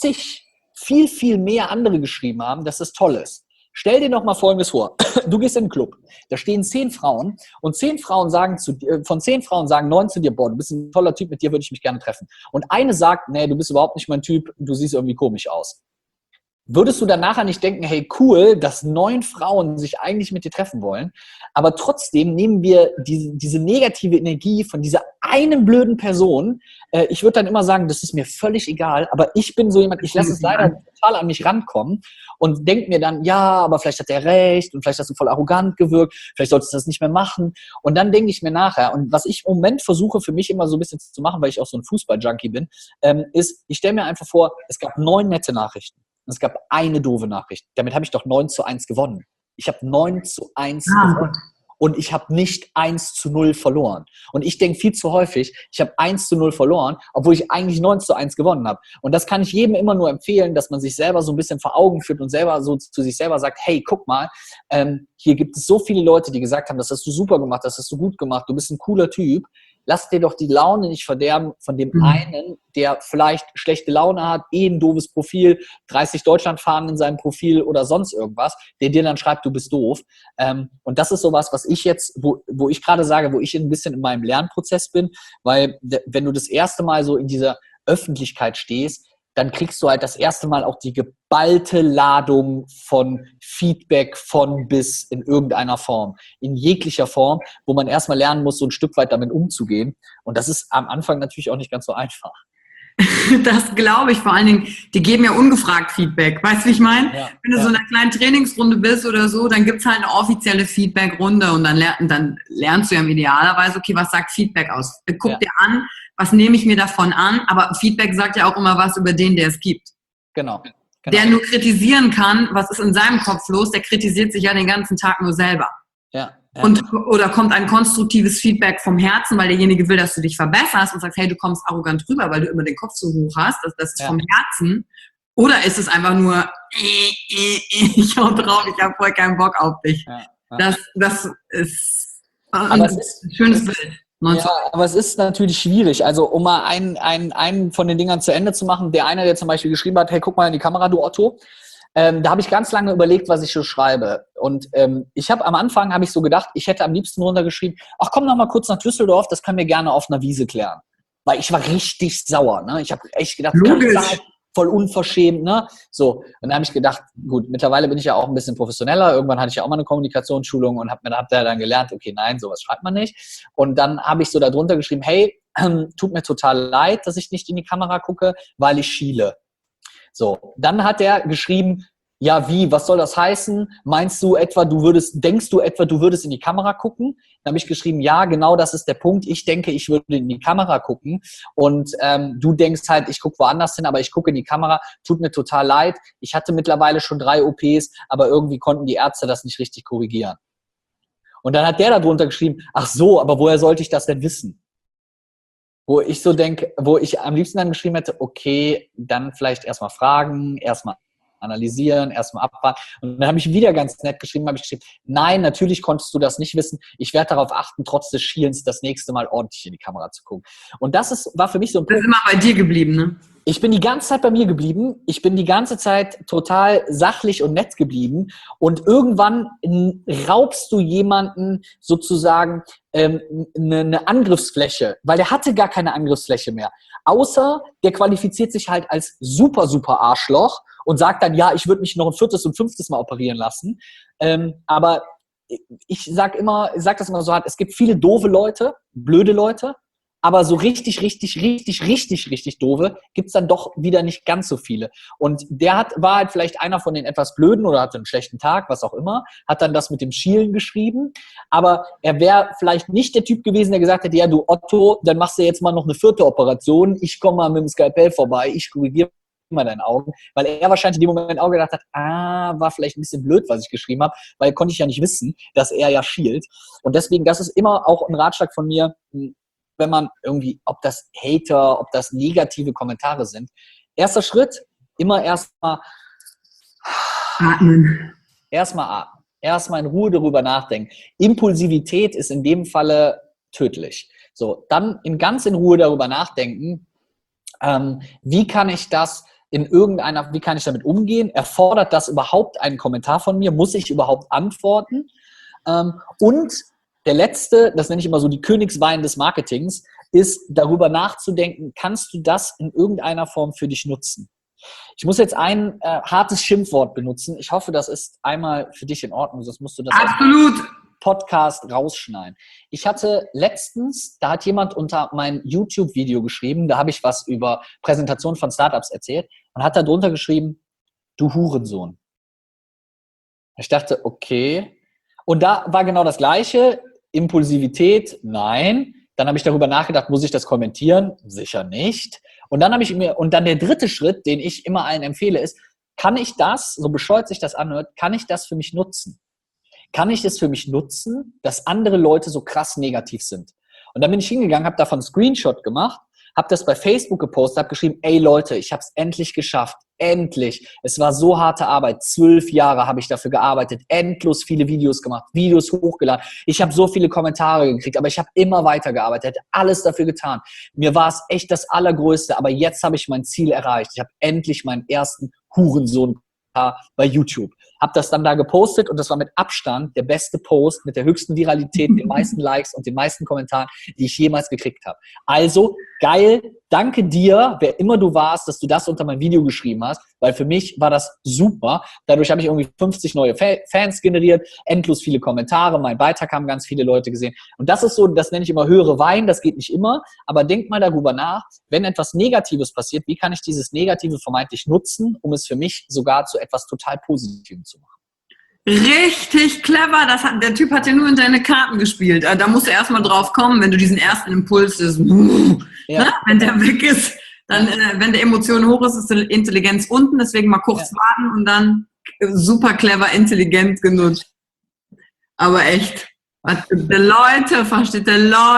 viel, viel mehr andere geschrieben haben, dass das toll ist. Stell dir noch mal Folgendes vor. Du gehst in einen Club, da stehen 10 Frauen und 10 Frauen sagen von 10 Frauen sagen 9 zu dir, boah, du bist ein toller Typ, mit dir würde ich mich gerne treffen. Und eine sagt, nee, du bist überhaupt nicht mein Typ, du siehst irgendwie komisch aus. Würdest du dann nachher nicht denken, hey, cool, dass 9 Frauen sich eigentlich mit dir treffen wollen, aber trotzdem nehmen wir diese negative Energie von dieser einen blöden Person. Ich würde dann immer sagen, das ist mir völlig egal, aber ich bin so jemand, ich lasse es leider total an mich rankommen und denke mir dann, ja, aber vielleicht hat er recht und vielleicht hast du voll arrogant gewirkt, vielleicht solltest du das nicht mehr machen. Und dann denke ich mir nachher, und was ich im Moment versuche für mich immer so ein bisschen zu machen, weil ich auch so ein Fußball-Junkie bin, ist, ich stelle mir einfach vor, es gab 9 nette Nachrichten. Und es gab eine doofe Nachricht. Damit habe ich doch 9:1 gewonnen. Ich habe 9:1 gewonnen. Und ich habe nicht 1:0 verloren. Und ich denke viel zu häufig, ich habe 1:0 verloren, obwohl ich eigentlich 9:1 gewonnen habe. Und das kann ich jedem immer nur empfehlen, dass man sich selber so ein bisschen vor Augen führt und selber so zu sich selber sagt, hey, guck mal, hier gibt es so viele Leute, die gesagt haben, das hast du super gemacht, das hast du gut gemacht, du bist ein cooler Typ. Lass dir doch die Laune nicht verderben von dem einen, der vielleicht schlechte Laune hat, ein doofes Profil, 30 Deutschlandfahnen in seinem Profil oder sonst irgendwas, der dir dann schreibt, du bist doof. Und das ist sowas, was ich jetzt, wo ich gerade sage, wo ich ein bisschen in meinem Lernprozess bin, weil wenn du das erste Mal so in dieser Öffentlichkeit stehst, dann kriegst du halt das erste Mal auch die geballte Ladung von Feedback von bis in irgendeiner Form, in jeglicher Form, wo man erstmal lernen muss, so ein Stück weit damit umzugehen. Und das ist am Anfang natürlich auch nicht ganz so einfach. Das glaube ich vor allen Dingen, die geben ja ungefragt Feedback. Weißt du, wie ich meine? Ja, Wenn du so in einer kleinen Trainingsrunde bist oder so, dann gibt's halt eine offizielle Feedbackrunde und dann lernst du ja im Idealerweise, okay, was sagt Feedback aus? Guck dir an, was nehme ich mir davon an, aber Feedback sagt ja auch immer was über den, der es gibt. Genau. Der nur kritisieren kann, was ist in seinem Kopf los, der kritisiert sich ja den ganzen Tag nur selber. Ja. Oder kommt ein konstruktives Feedback vom Herzen, weil derjenige will, dass du dich verbesserst und sagst, hey, du kommst arrogant rüber, weil du immer den Kopf so hoch hast, das ist vom Herzen. Oder ist es einfach nur, ich hau drauf, ich habe voll keinen Bock auf dich. Das ist ein schönes Bild. Ja, aber es ist natürlich schwierig. Also um mal einen von den Dingern zu Ende zu machen, der eine, der zum Beispiel geschrieben hat, hey, guck mal in die Kamera, du Otto. Da habe ich ganz lange überlegt, was ich so schreibe. Und ich habe am Anfang so gedacht, ich hätte am liebsten runtergeschrieben, ach komm noch mal kurz nach Düsseldorf, das können wir gerne auf einer Wiese klären. Weil ich war richtig sauer. Ne? Ich habe echt gedacht, voll unverschämt. Ne? So, und da habe ich gedacht, gut, mittlerweile bin ich ja auch ein bisschen professioneller. Irgendwann hatte ich ja auch mal eine Kommunikationsschulung und hab da dann gelernt, okay, nein, sowas schreibt man nicht. Und dann habe ich so da drunter geschrieben, hey, tut mir total leid, dass ich nicht in die Kamera gucke, weil ich schiele. So, dann hat er geschrieben, ja wie, was soll das heißen? Denkst du etwa, du würdest in die Kamera gucken? Dann habe ich geschrieben, ja, genau das ist der Punkt. Ich denke, ich würde in die Kamera gucken und du denkst halt, ich gucke woanders hin, aber ich gucke in die Kamera. Tut mir total leid. Ich hatte mittlerweile schon 3 OPs, aber irgendwie konnten die Ärzte das nicht richtig korrigieren. Und dann hat der da drunter geschrieben, ach so, aber woher sollte ich das denn wissen? Wo ich so denke, wo ich am liebsten dann geschrieben hätte, okay, dann vielleicht erstmal fragen, erstmal analysieren, erstmal abwarten. Und dann habe ich wieder ganz nett geschrieben, nein, natürlich konntest du das nicht wissen. Ich werde darauf achten, trotz des Schielens das nächste Mal ordentlich in die Kamera zu gucken. Und das war für mich so ein Punkt. Das ist immer bei dir geblieben, ne? Ich bin die ganze Zeit bei mir geblieben. Ich bin die ganze Zeit total sachlich und nett geblieben. Und irgendwann raubst du jemanden sozusagen eine Angriffsfläche, weil der hatte gar keine Angriffsfläche mehr. Außer der qualifiziert sich halt als super, super Arschloch und sagt dann, ja, ich würde mich noch ein 4. und 5. Mal operieren lassen. Aber ich sag das immer so hart, es gibt viele doofe Leute, blöde Leute, aber so richtig doofe gibt's dann doch wieder nicht ganz so viele. Und der war halt vielleicht einer von den etwas Blöden oder hatte einen schlechten Tag, was auch immer, hat dann das mit dem Schielen geschrieben, aber er wäre vielleicht nicht der Typ gewesen, der gesagt hätte, ja du Otto, dann machst du jetzt mal noch eine 4. Operation, ich komme mal mit dem Skalpell vorbei, ich korrigiere mal deine Augen, weil er wahrscheinlich in dem Moment auch gedacht hat, war vielleicht ein bisschen blöd, was ich geschrieben habe, weil konnte ich ja nicht wissen, dass er ja schielt. Und deswegen, das ist immer auch ein Ratschlag von mir, wenn man irgendwie, ob das Hater, ob das negative Kommentare sind. Erster Schritt, immer erstmal atmen. Erstmal atmen. Erstmal in Ruhe darüber nachdenken. Impulsivität ist in dem Falle tödlich. So, dann ganz in Ruhe darüber nachdenken, wie kann ich damit umgehen? Erfordert das überhaupt einen Kommentar von mir? Muss ich überhaupt antworten? Und der letzte, das nenne ich immer so die Königswein des Marketings, ist darüber nachzudenken, kannst du das in irgendeiner Form für dich nutzen? Ich muss jetzt ein hartes Schimpfwort benutzen. Ich hoffe, das ist einmal für dich in Ordnung, sonst musst du das absolut Podcast rausschneiden. Ich hatte letztens, da hat jemand unter mein YouTube-Video geschrieben, da habe ich was über Präsentation von Startups erzählt und hat da drunter geschrieben, du Hurensohn. Ich dachte, okay. Und da war genau das Gleiche. Impulsivität, nein. Dann habe ich darüber nachgedacht, muss ich das kommentieren? Sicher nicht. Und dann der dritte Schritt, den ich immer allen empfehle, ist, kann ich das, so bescheuert sich das anhört, kann ich das für mich nutzen? Kann ich das für mich nutzen, dass andere Leute so krass negativ sind? Und dann bin ich hingegangen, habe davon einen Screenshot gemacht, habe das bei Facebook gepostet, habe geschrieben, ey Leute, ich habe es endlich geschafft. Endlich. Es war so harte Arbeit. 12 Jahre habe ich dafür gearbeitet. Endlos viele Videos gemacht, Videos hochgeladen. Ich habe so viele Kommentare gekriegt, aber ich habe immer weitergearbeitet, alles dafür getan. Mir war es echt das Allergrößte, aber jetzt habe ich mein Ziel erreicht. Ich habe endlich meinen ersten Hurensohn bei YouTube. Habe das dann da gepostet und das war mit Abstand der beste Post mit der höchsten Viralität, den meisten Likes und den meisten Kommentaren, die ich jemals gekriegt habe. Also, geil, danke dir, wer immer du warst, dass du das unter mein Video geschrieben hast, weil für mich war das super. Dadurch habe ich irgendwie 50 neue Fans generiert, endlos viele Kommentare, mein Beitrag haben ganz viele Leute gesehen. Und das ist so, das nenne ich immer höhere Wein, das geht nicht immer, aber denk mal darüber nach, wenn etwas Negatives passiert, wie kann ich dieses Negative vermeintlich nutzen, um es für mich sogar zu etwas total Positivem zu machen. Richtig clever. Der Typ hat ja nur in deine Karten gespielt. Da musst du erstmal drauf kommen, wenn du diesen ersten Impuls ist, Ja. wenn der weg ist, dann, wenn der Emotion hoch ist, ist die Intelligenz unten. Deswegen mal kurz warten und dann super clever, intelligent genutzt. Aber echt, was die Leute versteht.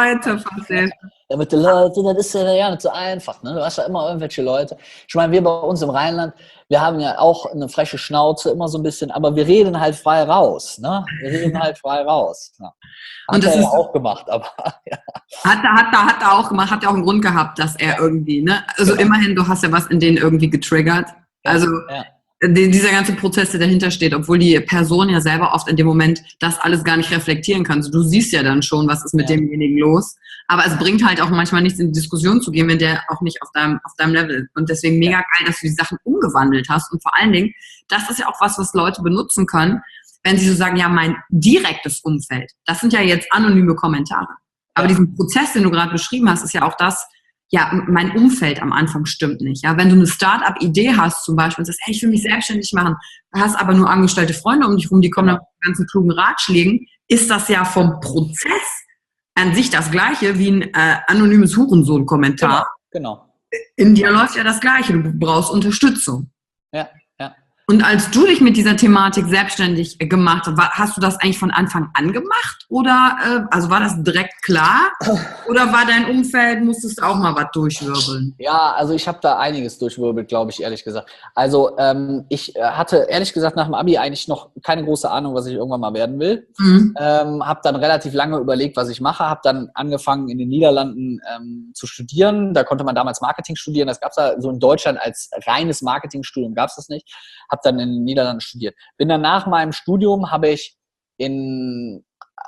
Ja, mit den Leuten, das ist ja nicht so einfach. Ne? Du hast ja immer irgendwelche Leute. Ich meine, wir bei uns im Rheinland, wir haben ja auch eine freche Schnauze, immer so ein bisschen, aber wir reden halt frei raus. Ne? Wir reden halt frei raus. Ja. Hat er ja auch gemacht, aber ja. Hat er auch gemacht, hat ja auch einen Grund gehabt, dass er irgendwie, ne? Also immerhin, du hast ja was in denen irgendwie getriggert. Also dieser ganze Prozess, der dahinter steht, obwohl die Person ja selber oft in dem Moment das alles gar nicht reflektieren kann. Also du siehst ja dann schon, was ist mit demjenigen los. Aber es bringt halt auch manchmal nichts, in die Diskussion zu gehen, wenn der auch nicht auf deinem Level ist. Und deswegen mega geil, dass du die Sachen umgewandelt hast. Und vor allen Dingen, das ist ja auch was Leute benutzen können, wenn sie so sagen, ja, mein direktes Umfeld, das sind ja jetzt anonyme Kommentare. Aber diesen Prozess, den du gerade beschrieben hast, ist ja auch das, ja, mein Umfeld am Anfang stimmt nicht. Ja, wenn du eine Start-up-Idee hast zum Beispiel und sagst, hey, ich will mich selbstständig machen, hast aber nur angestellte Freunde um dich rum, die kommen dann mit ganzen klugen Ratschlägen, ist das ja vom Prozess an sich das Gleiche wie ein anonymes Hurensohn-Kommentar. Genau. In dir läuft ja das Gleiche, du brauchst Unterstützung. Ja. Und als du dich mit dieser Thematik selbstständig gemacht hast, hast du das eigentlich von Anfang an gemacht? Oder also war das direkt klar? Oder war dein Umfeld, musstest du auch mal was durchwirbeln? Ja, also ich habe da einiges durchwirbelt, glaube ich, ehrlich gesagt. Also ich hatte ehrlich gesagt nach dem Abi eigentlich noch keine große Ahnung, was ich irgendwann mal werden will. Habe dann relativ lange überlegt, was ich mache. Habe dann angefangen in den Niederlanden zu studieren. Da konnte man damals Marketing studieren. Das gab es da so in Deutschland als reines Marketingstudium, gab es das nicht. Habe dann in den Niederlanden studiert. Bin dann nach meinem Studium, habe ich in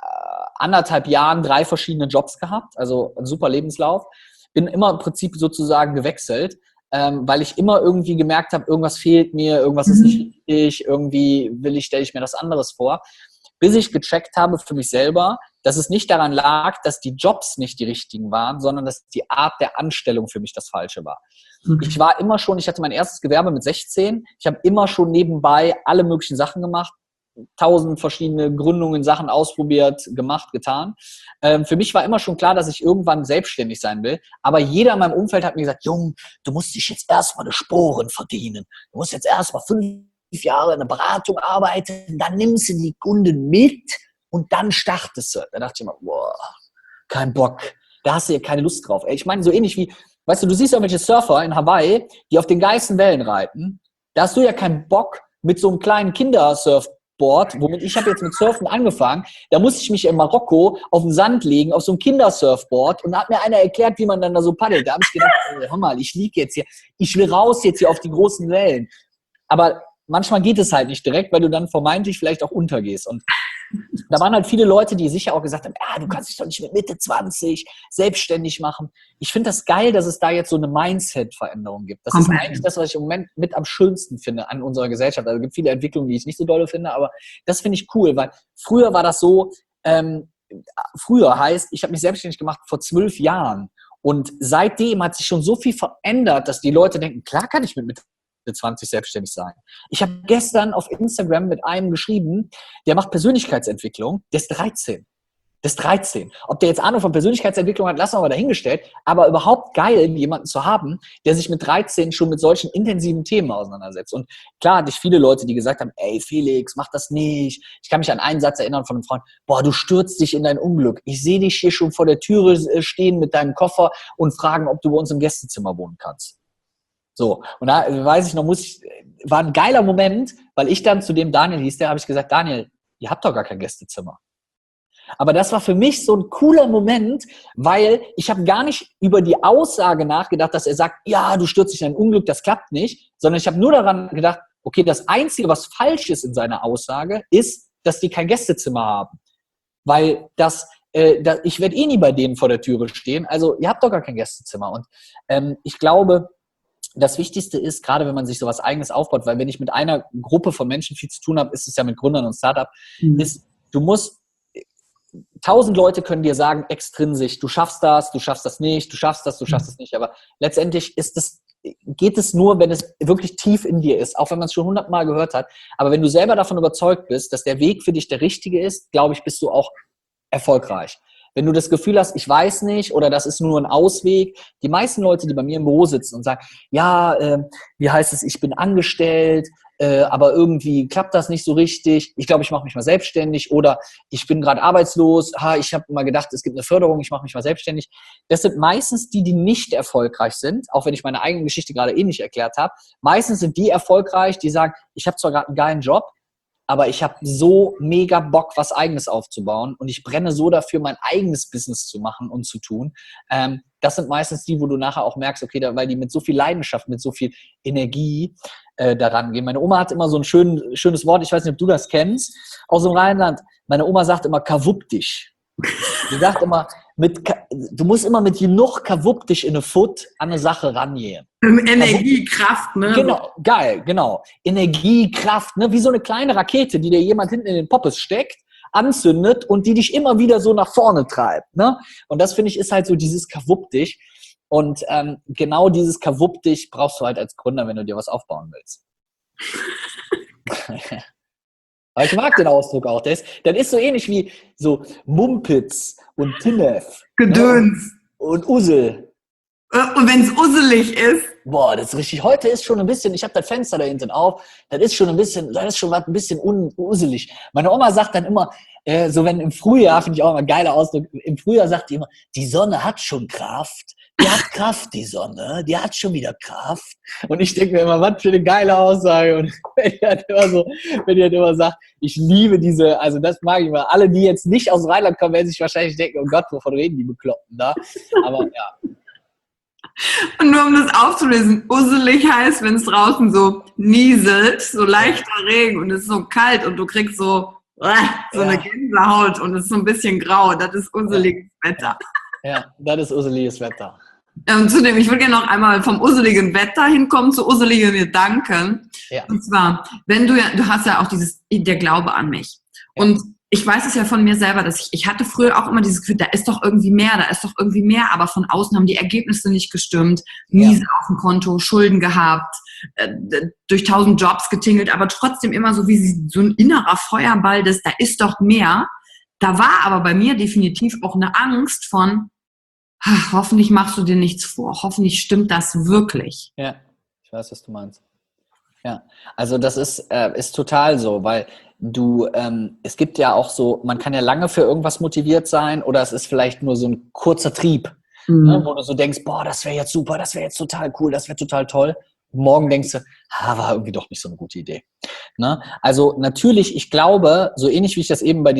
1,5 Jahren 3 verschiedene Jobs gehabt, also ein super Lebenslauf. Bin immer im Prinzip sozusagen gewechselt, weil ich immer irgendwie gemerkt habe, irgendwas fehlt mir, irgendwas ist nicht richtig, irgendwie stelle ich mir das anderes vor. Bis ich gecheckt habe für mich selber, dass es nicht daran lag, dass die Jobs nicht die richtigen waren, sondern dass die Art der Anstellung für mich das Falsche war. Ich war immer schon, ich hatte mein erstes Gewerbe mit 16, ich habe immer schon nebenbei alle möglichen Sachen gemacht, 1000 verschiedene Gründungen, Sachen ausprobiert, gemacht, getan. Für mich war immer schon klar, dass ich irgendwann selbstständig sein will, aber jeder in meinem Umfeld hat mir gesagt, Jung, du musst dich jetzt erstmal eine Sporen verdienen, du musst jetzt erstmal 5 Jahre in der Beratung arbeiten, dann nimmst du die Kunden mit und dann startest du. Da dachte ich immer, boah, kein Bock, da hast du ja keine Lust drauf. Ich meine, so ähnlich wie, weißt du, du siehst ja welche Surfer in Hawaii, die auf den geilsten Wellen reiten, da hast du ja keinen Bock mit so einem kleinen Kindersurfboard, womit ich habe jetzt mit Surfen angefangen, da musste ich mich in Marokko auf den Sand legen, auf so ein Kindersurfboard und da hat mir einer erklärt, wie man dann da so paddelt. Da habe ich gedacht, hör mal, ich liege jetzt hier, ich will raus jetzt hier auf die großen Wellen. Aber manchmal geht es halt nicht direkt, weil du dann vermeintlich vielleicht auch untergehst. Und da waren halt viele Leute, die sicher auch gesagt haben, du kannst dich doch nicht mit Mitte 20 selbstständig machen. Ich finde das geil, dass es da jetzt so eine Mindset-Veränderung gibt. Das ist eigentlich das, was ich im Moment mit am schönsten finde an unserer Gesellschaft. Also es gibt viele Entwicklungen, die ich nicht so dolle finde, aber das finde ich cool, weil früher war das so, früher heißt, ich habe mich selbstständig gemacht vor 12 Jahren. Und seitdem hat sich schon so viel verändert, dass die Leute denken, klar kann ich mit Mitte 20 selbstständig sein. Ich habe gestern auf Instagram mit einem geschrieben, der macht Persönlichkeitsentwicklung, der ist 13. Das 13. Ob der jetzt Ahnung von Persönlichkeitsentwicklung hat, lassen wir mal dahingestellt. Aber überhaupt geil, jemanden zu haben, der sich mit 13 schon mit solchen intensiven Themen auseinandersetzt. Und klar hatte ich viele Leute, die gesagt haben, ey Felix, mach das nicht. Ich kann mich an einen Satz erinnern von einem Freund, boah, du stürzt dich in dein Unglück. Ich sehe dich hier schon vor der Türe stehen mit deinem Koffer und fragen, ob du bei uns im Gästezimmer wohnen kannst. So, und da weiß ich noch, war ein geiler Moment, weil ich dann zu dem Daniel hieß, der habe ich gesagt, Daniel, ihr habt doch gar kein Gästezimmer. Aber das war für mich so ein cooler Moment, weil ich habe gar nicht über die Aussage nachgedacht, dass er sagt, ja, du stürzt dich in ein Unglück, das klappt nicht, sondern ich habe nur daran gedacht, okay, das Einzige, was falsch ist in seiner Aussage, ist, dass die kein Gästezimmer haben. Weil ich werde eh nie bei denen vor der Türe stehen, also ihr habt doch gar kein Gästezimmer. Und ich glaube, das Wichtigste ist, gerade wenn man sich sowas Eigenes aufbaut, weil wenn ich mit einer Gruppe von Menschen viel zu tun habe, ist es ja mit Gründern und Startup, ist, du musst 1000 Leute können dir sagen, extrinsisch, du schaffst das nicht, du schaffst das nicht. Aber letztendlich geht es nur, wenn es wirklich tief in dir ist, auch wenn man es schon 100-mal gehört hat. Aber wenn du selber davon überzeugt bist, dass der Weg für dich der richtige ist, glaube ich, bist du auch erfolgreich. Wenn du das Gefühl hast, ich weiß nicht oder das ist nur ein Ausweg, die meisten Leute, die bei mir im Büro sitzen und sagen, ja, wie heißt es, ich bin angestellt, aber irgendwie klappt das nicht so richtig, ich glaube, ich mache mich mal selbstständig oder ich bin gerade arbeitslos, ich habe mal gedacht, es gibt eine Förderung, ich mache mich mal selbstständig. Das sind meistens die nicht erfolgreich sind, auch wenn ich meine eigene Geschichte gerade nicht erklärt habe. Meistens sind die erfolgreich, die sagen, ich habe zwar gerade einen geilen Job, aber ich habe so mega Bock, was Eigenes aufzubauen und ich brenne so dafür, mein eigenes Business zu machen und zu tun. Das sind meistens die, wo du nachher auch merkst, okay, weil die mit so viel Leidenschaft, mit so viel Energie daran gehen. Meine Oma hat immer so ein schönes Wort, ich weiß nicht, ob du das kennst, aus dem Rheinland. Meine Oma sagt immer, kawupp dich. Sie sagt immer, du musst immer mit genug kawupp dich in eine Foot an eine Sache rangehen. Energie, Kraft, ne? Genau, geil, genau. Energie, Kraft, ne? Wie so eine kleine Rakete, die dir jemand hinten in den Poppes steckt, anzündet und die dich immer wieder so nach vorne treibt, ne? Und das, finde ich, ist halt so dieses kawupp dich. Und genau dieses kawupp dich brauchst du halt als Gründer, wenn du dir was aufbauen willst. Aber ich mag den Ausdruck auch. Das ist so ähnlich wie so Mumpitz und Tinnef. Gedöns. Ne? Und Ussel. Und wenn es usselig ist. Boah, das ist richtig. Heute ist schon ein bisschen, ich habe das Fenster da hinten auf, das ist schon was ein bisschen unselig. Meine Oma sagt dann immer, so wenn im Frühjahr, finde ich auch immer ein geiler Ausdruck, im Frühjahr sagt die immer, die Sonne hat schon Kraft. Die hat Kraft, die Sonne. Die hat schon wieder Kraft. Und ich denke mir immer, was für eine geile Aussage. Und wenn die halt immer sagt, ich liebe diese, also das mag ich immer. Alle, die jetzt nicht aus Rheinland kommen, werden sich wahrscheinlich denken, oh Gott, wovon reden die Bekloppten da? Aber ja. Und nur um das aufzulösen, usselig heißt, wenn es draußen so nieselt, so leichter Regen und es ist so kalt und du kriegst so eine Gänsehaut und es ist so ein bisschen grau. Das ist usseliges Wetter. Ja, das ist usseliges Wetter. Zudem, ich würde gerne noch einmal vom usseligen Wetter hinkommen zu usseligen Gedanken. Ja. Und zwar, wenn du hast ja auch der Glaube an mich. Ja. Und ich weiß es ja von mir selber, dass ich hatte früher auch immer dieses Gefühl, da ist doch irgendwie mehr, aber von außen haben die Ergebnisse nicht gestimmt, Miese auf dem Konto, Schulden gehabt, durch 1000 Jobs getingelt, aber trotzdem immer so wie so ein innerer Feuerball des, da ist doch mehr. Da war aber bei mir definitiv auch eine Angst von, hoffentlich machst du dir nichts vor, hoffentlich stimmt das wirklich. Ja, ich weiß, was du meinst. Ja, also das ist total so, weil es gibt ja auch so, man kann ja lange für irgendwas motiviert sein oder es ist vielleicht nur so ein kurzer Trieb, ne, wo du so denkst, boah, das wäre jetzt super, das wäre jetzt total cool, das wäre total toll. Und morgen denkst du, war irgendwie doch nicht so eine gute Idee. Ne? Also natürlich, ich glaube, so ähnlich wie ich das eben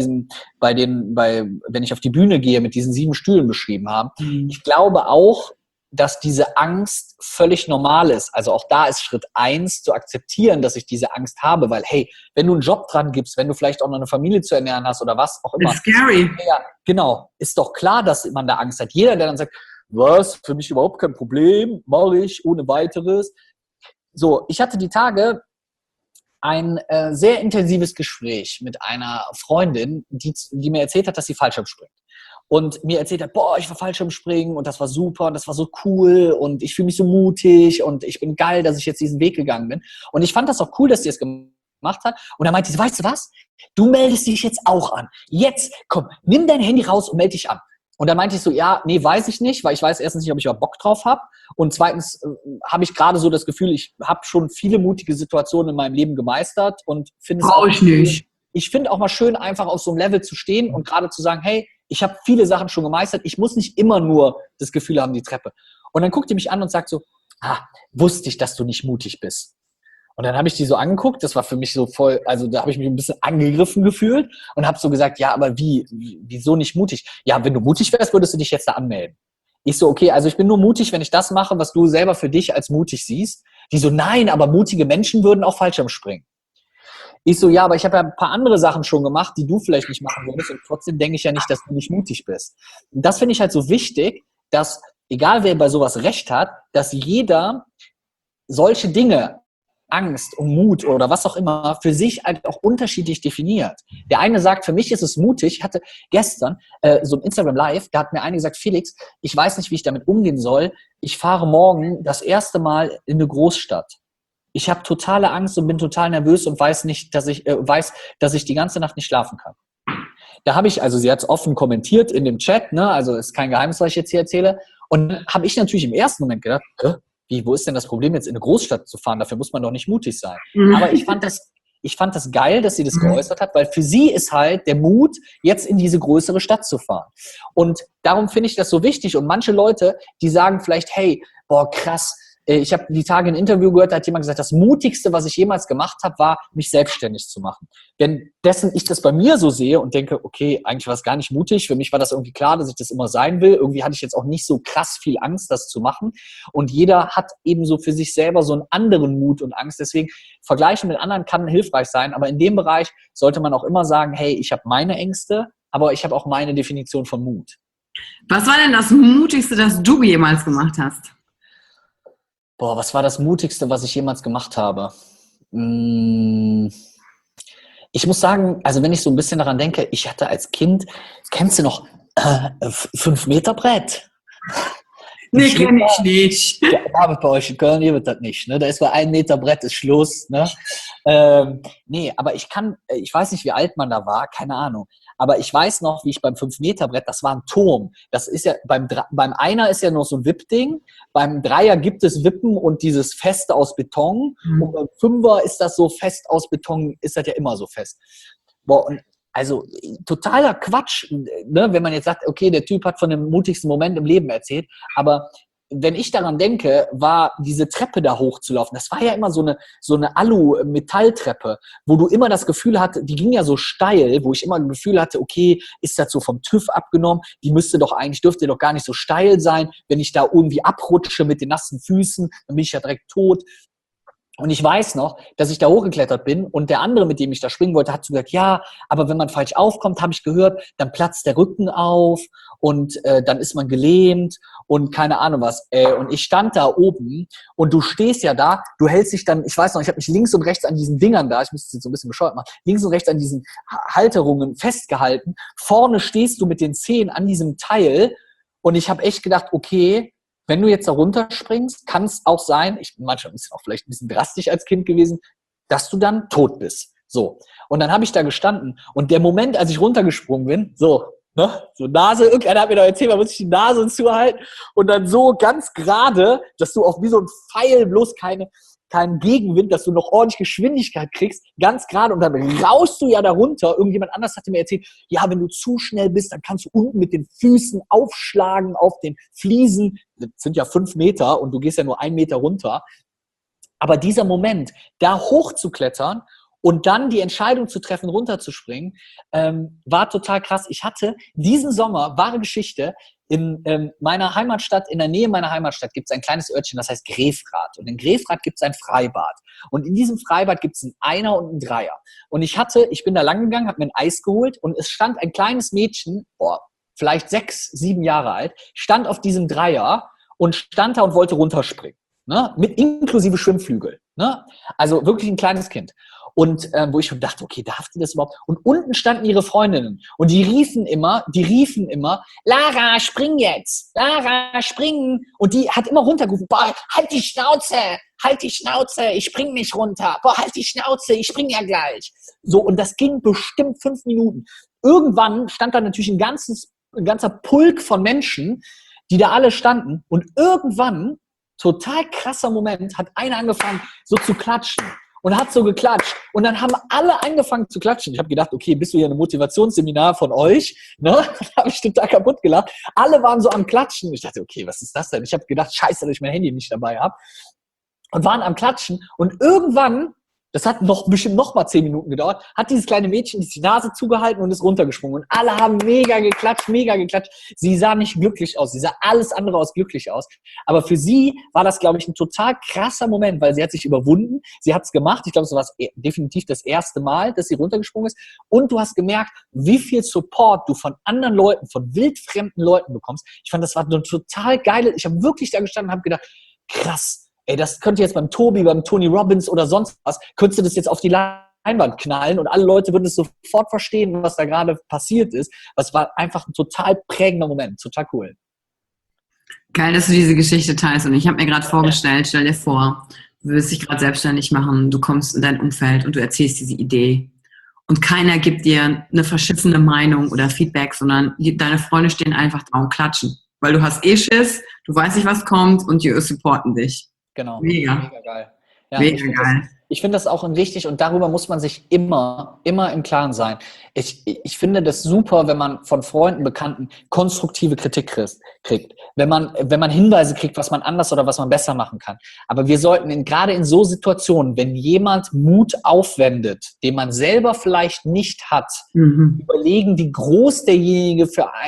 wenn ich auf die Bühne gehe, mit diesen 7 Stühlen beschrieben habe, ich glaube auch, dass diese Angst völlig normal ist. Also auch da ist Schritt 1 zu akzeptieren, dass ich diese Angst habe, weil hey, wenn du einen Job dran gibst, wenn du vielleicht auch noch eine Familie zu ernähren hast oder was auch immer. It's scary. Ja, genau. Ist doch klar, dass man da Angst hat. Jeder, der dann sagt, was, für mich überhaupt kein Problem, mache ich ohne weiteres. So, ich hatte die Tage ein sehr intensives Gespräch mit einer Freundin, die mir erzählt hat, dass sie Fallschirm springt. Und mir erzählt hat, boah, ich war Fallschirmspringen und das war super und das war so cool und ich fühle mich so mutig und ich bin geil, dass ich jetzt diesen Weg gegangen bin. Und ich fand das auch cool, dass sie es gemacht hat. Und dann meinte sie, weißt du was? Du meldest dich jetzt auch an. Jetzt, komm, nimm dein Handy raus und melde dich an. Und dann meinte ich so, ja, nee, weiß ich nicht, weil ich weiß erstens nicht, ob ich überhaupt Bock drauf habe. Und zweitens habe ich gerade so das Gefühl, ich habe schon viele mutige Situationen in meinem Leben gemeistert und finde es auch nicht. Ich finde auch mal schön, einfach auf so einem Level zu stehen und gerade zu sagen, hey, ich habe viele Sachen schon gemeistert, ich muss nicht immer nur das Gefühl haben, die Treppe. Und dann guckt die mich an und sagt so, wusste ich, dass du nicht mutig bist. Und dann habe ich die so angeguckt, das war für mich so voll, also da habe ich mich ein bisschen angegriffen gefühlt und habe so gesagt, ja, aber wieso nicht mutig? Ja, wenn du mutig wärst, würdest du dich jetzt da anmelden. Ich so, okay, also ich bin nur mutig, wenn ich das mache, was du selber für dich als mutig siehst. Die so, nein, aber mutige Menschen würden auch Fallschirm springen. Ich so, ja, aber ich habe ja ein paar andere Sachen schon gemacht, die du vielleicht nicht machen würdest und trotzdem denke ich ja nicht, dass du nicht mutig bist. Und das finde ich halt so wichtig, dass, egal wer bei sowas Recht hat, dass jeder solche Dinge, Angst und Mut oder was auch immer, für sich halt auch unterschiedlich definiert. Der eine sagt, für mich ist es mutig. Ich hatte gestern so ein Instagram Live, da hat mir einer gesagt, Felix, ich weiß nicht, wie ich damit umgehen soll. Ich fahre morgen das erste Mal in eine Großstadt. Ich habe totale Angst und bin total nervös und weiß nicht, dass ich die ganze Nacht nicht schlafen kann. Da habe ich, also sie hat es offen kommentiert in dem Chat, ne? Also ist kein Geheimnis, was ich jetzt hier erzähle. Und dann habe ich natürlich im ersten Moment gedacht, wo ist denn das Problem, jetzt in eine Großstadt zu fahren? Dafür muss man doch nicht mutig sein. Aber ich fand das geil, dass sie das geäußert hat, weil für sie ist halt der Mut, jetzt in diese größere Stadt zu fahren. Und darum finde ich das so wichtig. Und manche Leute, die sagen vielleicht, hey, boah, krass, ich habe die Tage ein Interview gehört, da hat jemand gesagt, das Mutigste, was ich jemals gemacht habe, war, mich selbstständig zu machen. Wenn ich das bei mir so sehe und denke, okay, eigentlich war es gar nicht mutig, für mich war das irgendwie klar, dass ich das immer sein will. Irgendwie hatte ich jetzt auch nicht so krass viel Angst, das zu machen. Und jeder hat eben so für sich selber so einen anderen Mut und Angst. Deswegen, Vergleichen mit anderen kann hilfreich sein. Aber in dem Bereich sollte man auch immer sagen, hey, ich habe meine Ängste, aber ich habe auch meine Definition von Mut. Was war denn das Mutigste, das du jemals gemacht hast? Boah, was war das Mutigste, was ich jemals gemacht habe? Ich muss sagen, also wenn ich so ein bisschen daran denke, ich hatte als Kind, kennst du noch 5-Meter-Brett? Nee, kenn ich nicht. Ja, aber bei euch in Köln, ihr wird das nicht, ne? Da ist bei 1 Meter Brett ist Schluss, ne? Nee, aber ich weiß nicht, wie alt man da war, keine Ahnung. Aber ich weiß noch, wie ich beim 5-Meter-Brett, das war ein Turm. Das ist ja, beim Einer ist ja noch so ein Wippding. Beim Dreier gibt es Wippen und dieses Feste aus Beton. Und beim Fünfer ist das so fest aus Beton, ist das ja immer so fest. Boah, und also totaler Quatsch, ne? Wenn man jetzt sagt, okay, der Typ hat von dem mutigsten Moment im Leben erzählt, aber wenn ich daran denke, war diese Treppe da hochzulaufen, das war ja immer so eine Alu-Metalltreppe, wo du immer das Gefühl hatte, die ging ja so steil, wo ich immer das Gefühl hatte, okay, ist das so vom TÜV abgenommen? Dürfte doch gar nicht so steil sein. Wenn ich da irgendwie abrutsche mit den nassen Füßen, dann bin ich ja direkt tot. Und ich weiß noch, dass ich da hochgeklettert bin und der andere, mit dem ich da springen wollte, hat so gesagt, ja, aber wenn man falsch aufkommt, habe ich gehört, dann platzt der Rücken auf und dann ist man gelähmt und keine Ahnung was. Und ich stand da oben und du stehst ja da, du hältst dich dann, ich weiß noch, ich habe mich links und rechts an diesen Dingern da, ich müsste es jetzt so ein bisschen bescheuert machen, links und rechts an diesen Halterungen festgehalten. Vorne stehst du mit den Zehen an diesem Teil und ich habe echt gedacht, okay, wenn du jetzt da runterspringst, kann es auch sein, manchmal ist es auch vielleicht ein bisschen drastisch als Kind gewesen, dass du dann tot bist. So. Und dann habe ich da gestanden und der Moment, als ich runtergesprungen bin, so Nase, irgendeiner hat mir doch erzählt, man muss sich die Nase zuhalten und dann so ganz gerade, dass du auch wie so ein Pfeil, bloß keinen Gegenwind, dass du noch ordentlich Geschwindigkeit kriegst, ganz gerade und dann raust du ja da runter. Irgendjemand anders hatte mir erzählt, ja, wenn du zu schnell bist, dann kannst du unten mit den Füßen aufschlagen auf den Fliesen. Das sind ja 5 Meter und du gehst ja nur 1 Meter runter. Aber dieser Moment, da hochzuklettern und dann die Entscheidung zu treffen, runterzuspringen, war total krass. Ich hatte diesen Sommer, wahre Geschichte, in meiner Heimatstadt, in der Nähe meiner Heimatstadt gibt es ein kleines Örtchen, das heißt Grefrath. Und in Grefrath gibt es ein Freibad. Und in diesem Freibad gibt es einen Einer und einen Dreier. Und ich bin da lang gegangen, habe mir ein Eis geholt und es stand ein kleines Mädchen, vielleicht 6, 7 Jahre alt, stand auf diesem Dreier und stand da und wollte runterspringen. Ne? Mit inklusive Schwimmflügel. Ne? Also wirklich ein kleines Kind. Und wo ich schon dachte, okay, darf die das überhaupt? Und unten standen ihre Freundinnen und die riefen immer, Lara, spring jetzt! Lara, springen! Und die hat immer runtergerufen, boah, halt die Schnauze, ich spring nicht runter. Boah, halt die Schnauze, ich spring ja gleich. So, und das ging bestimmt 5 Minuten. Irgendwann stand da natürlich ein ganzer Pulk von Menschen, die da alle standen. Und irgendwann, total krasser Moment, hat einer angefangen, so zu klatschen. Und hat so geklatscht. Und dann haben alle angefangen zu klatschen. Ich habe gedacht, okay, bist du hier ein Motivationsseminar von euch? Ne? Da habe ich total kaputt gelacht. Alle waren so am Klatschen. Ich dachte, okay, was ist das denn? Ich habe gedacht, scheiße, dass ich mein Handy nicht dabei habe. Und waren am Klatschen. Und irgendwann, das hat bestimmt noch mal 10 Minuten gedauert, hat dieses kleine Mädchen die Nase zugehalten und ist runtergesprungen. Und alle haben mega geklatscht. Sie sah nicht glücklich aus. Sie sah alles andere als glücklich aus. Aber für sie war das, glaube ich, ein total krasser Moment, weil sie hat sich überwunden. Sie hat es gemacht. Ich glaube, es war definitiv das erste Mal, dass sie runtergesprungen ist. Und du hast gemerkt, wie viel Support du von anderen Leuten, von wildfremden Leuten bekommst. Ich fand, das war eine total geile. Ich habe wirklich da gestanden und habe gedacht, krass. ey, das könnte jetzt beim Tobi, beim Tony Robbins oder sonst was, könntest du das jetzt auf die Leinwand knallen und alle Leute würden es sofort verstehen, was da gerade passiert ist. Das war einfach ein total prägender Moment, total cool. Geil, dass du diese Geschichte teilst. Und ich habe mir gerade vorgestellt, stell dir vor, du willst dich gerade selbstständig machen, du kommst in dein Umfeld und du erzählst diese Idee. Und keiner gibt dir eine verschissene Meinung oder Feedback, sondern deine Freunde stehen einfach da und klatschen. Weil du hast Schiss, du weißt nicht, was kommt und die supporten dich. Genau. Mega Geil. Ja, mega geil. Ich finde das auch wichtig und darüber muss man sich immer im Klaren sein. Ich finde das super, wenn man von Freunden, Bekannten konstruktive Kritik kriegt. Wenn man Hinweise kriegt, was man anders oder was man besser machen kann. Aber wir sollten gerade in so Situationen, wenn jemand Mut aufwendet, den man selber vielleicht nicht hat, überlegen, wie groß derjenige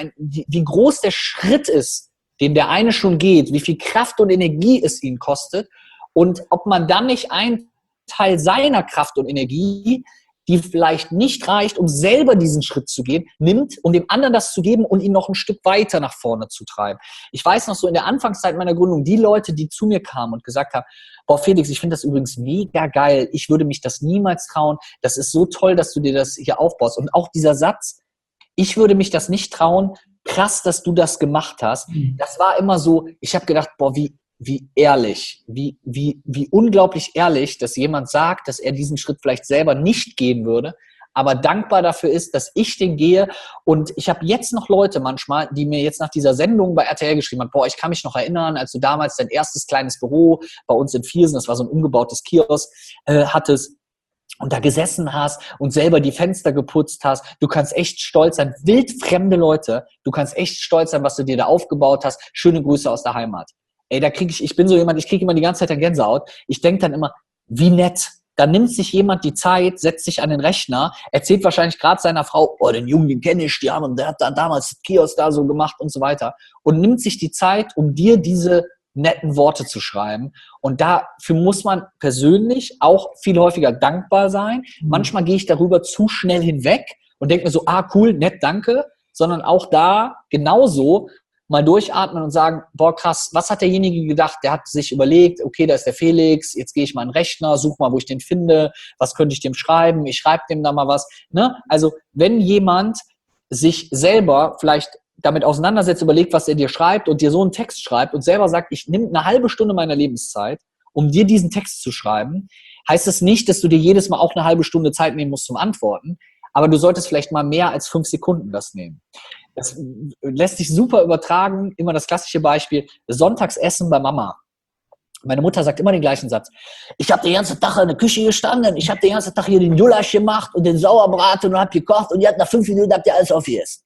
wie groß der Schritt ist, den der eine schon geht, wie viel Kraft und Energie es ihn kostet und ob man dann nicht einen Teil seiner Kraft und Energie, die vielleicht nicht reicht, um selber diesen Schritt zu gehen, nimmt, um dem anderen das zu geben und ihn noch ein Stück weiter nach vorne zu treiben. Ich weiß noch so in der Anfangszeit meiner Gründung, die Leute, die zu mir kamen und gesagt haben, boah Felix, ich finde das übrigens mega geil, ich würde mich das niemals trauen, das ist so toll, dass du dir das hier aufbaust. Und auch dieser Satz, ich würde mich das nicht trauen, krass, dass du das gemacht hast, das war immer so, ich habe gedacht, boah, wie ehrlich, wie unglaublich ehrlich, dass jemand sagt, dass er diesen Schritt vielleicht selber nicht gehen würde, aber dankbar dafür ist, dass ich den gehe. Und ich habe jetzt noch Leute manchmal, die mir jetzt nach dieser Sendung bei RTL geschrieben haben, boah, ich kann mich noch erinnern, als du damals dein erstes kleines Büro bei uns in Viersen, das war so ein umgebautes Kiosk, hattest, und da gesessen hast und selber die Fenster geputzt hast, du kannst echt stolz sein, wildfremde Leute, du kannst echt stolz sein, was du dir da aufgebaut hast. Schöne Grüße aus der Heimat. Ey, ich bin so jemand, ich kriege immer die ganze Zeit eine Gänsehaut. Ich denke dann immer, wie nett. Da nimmt sich jemand die Zeit, setzt sich an den Rechner, erzählt wahrscheinlich gerade seiner Frau, oh, den Jungen, den kenne ich, der hat dann damals den Kiosk da so gemacht und so weiter. Und nimmt sich die Zeit, um dir diese netten Worte zu schreiben. Und dafür muss man persönlich auch viel häufiger dankbar sein. Manchmal gehe ich darüber zu schnell hinweg und denke mir so, cool, nett, danke. Sondern auch da genauso mal durchatmen und sagen, boah krass, was hat derjenige gedacht? Der hat sich überlegt, okay, da ist der Felix, jetzt gehe ich mal in den Rechner, suche mal, wo ich den finde, was könnte ich dem schreiben, ich schreibe dem da mal was. Ne? Also wenn jemand sich selber vielleicht damit auseinandersetzt, überlegt, was er dir schreibt und dir so einen Text schreibt und selber sagt, ich nehme eine halbe Stunde meiner Lebenszeit, um dir diesen Text zu schreiben, heißt es nicht, dass du dir jedes Mal auch eine halbe Stunde Zeit nehmen musst zum Antworten, aber du solltest vielleicht mal mehr als 5 Sekunden das nehmen. Das lässt sich super übertragen. Immer das klassische Beispiel, Sonntagsessen bei Mama. Meine Mutter sagt immer den gleichen Satz. Ich habe den ganzen Tag in der Küche gestanden, ich habe den ganzen Tag hier den Julasch gemacht und den Sauerbraten und habe gekocht und ihr habt nach 5 Minuten habt ihr alles aufgegessen.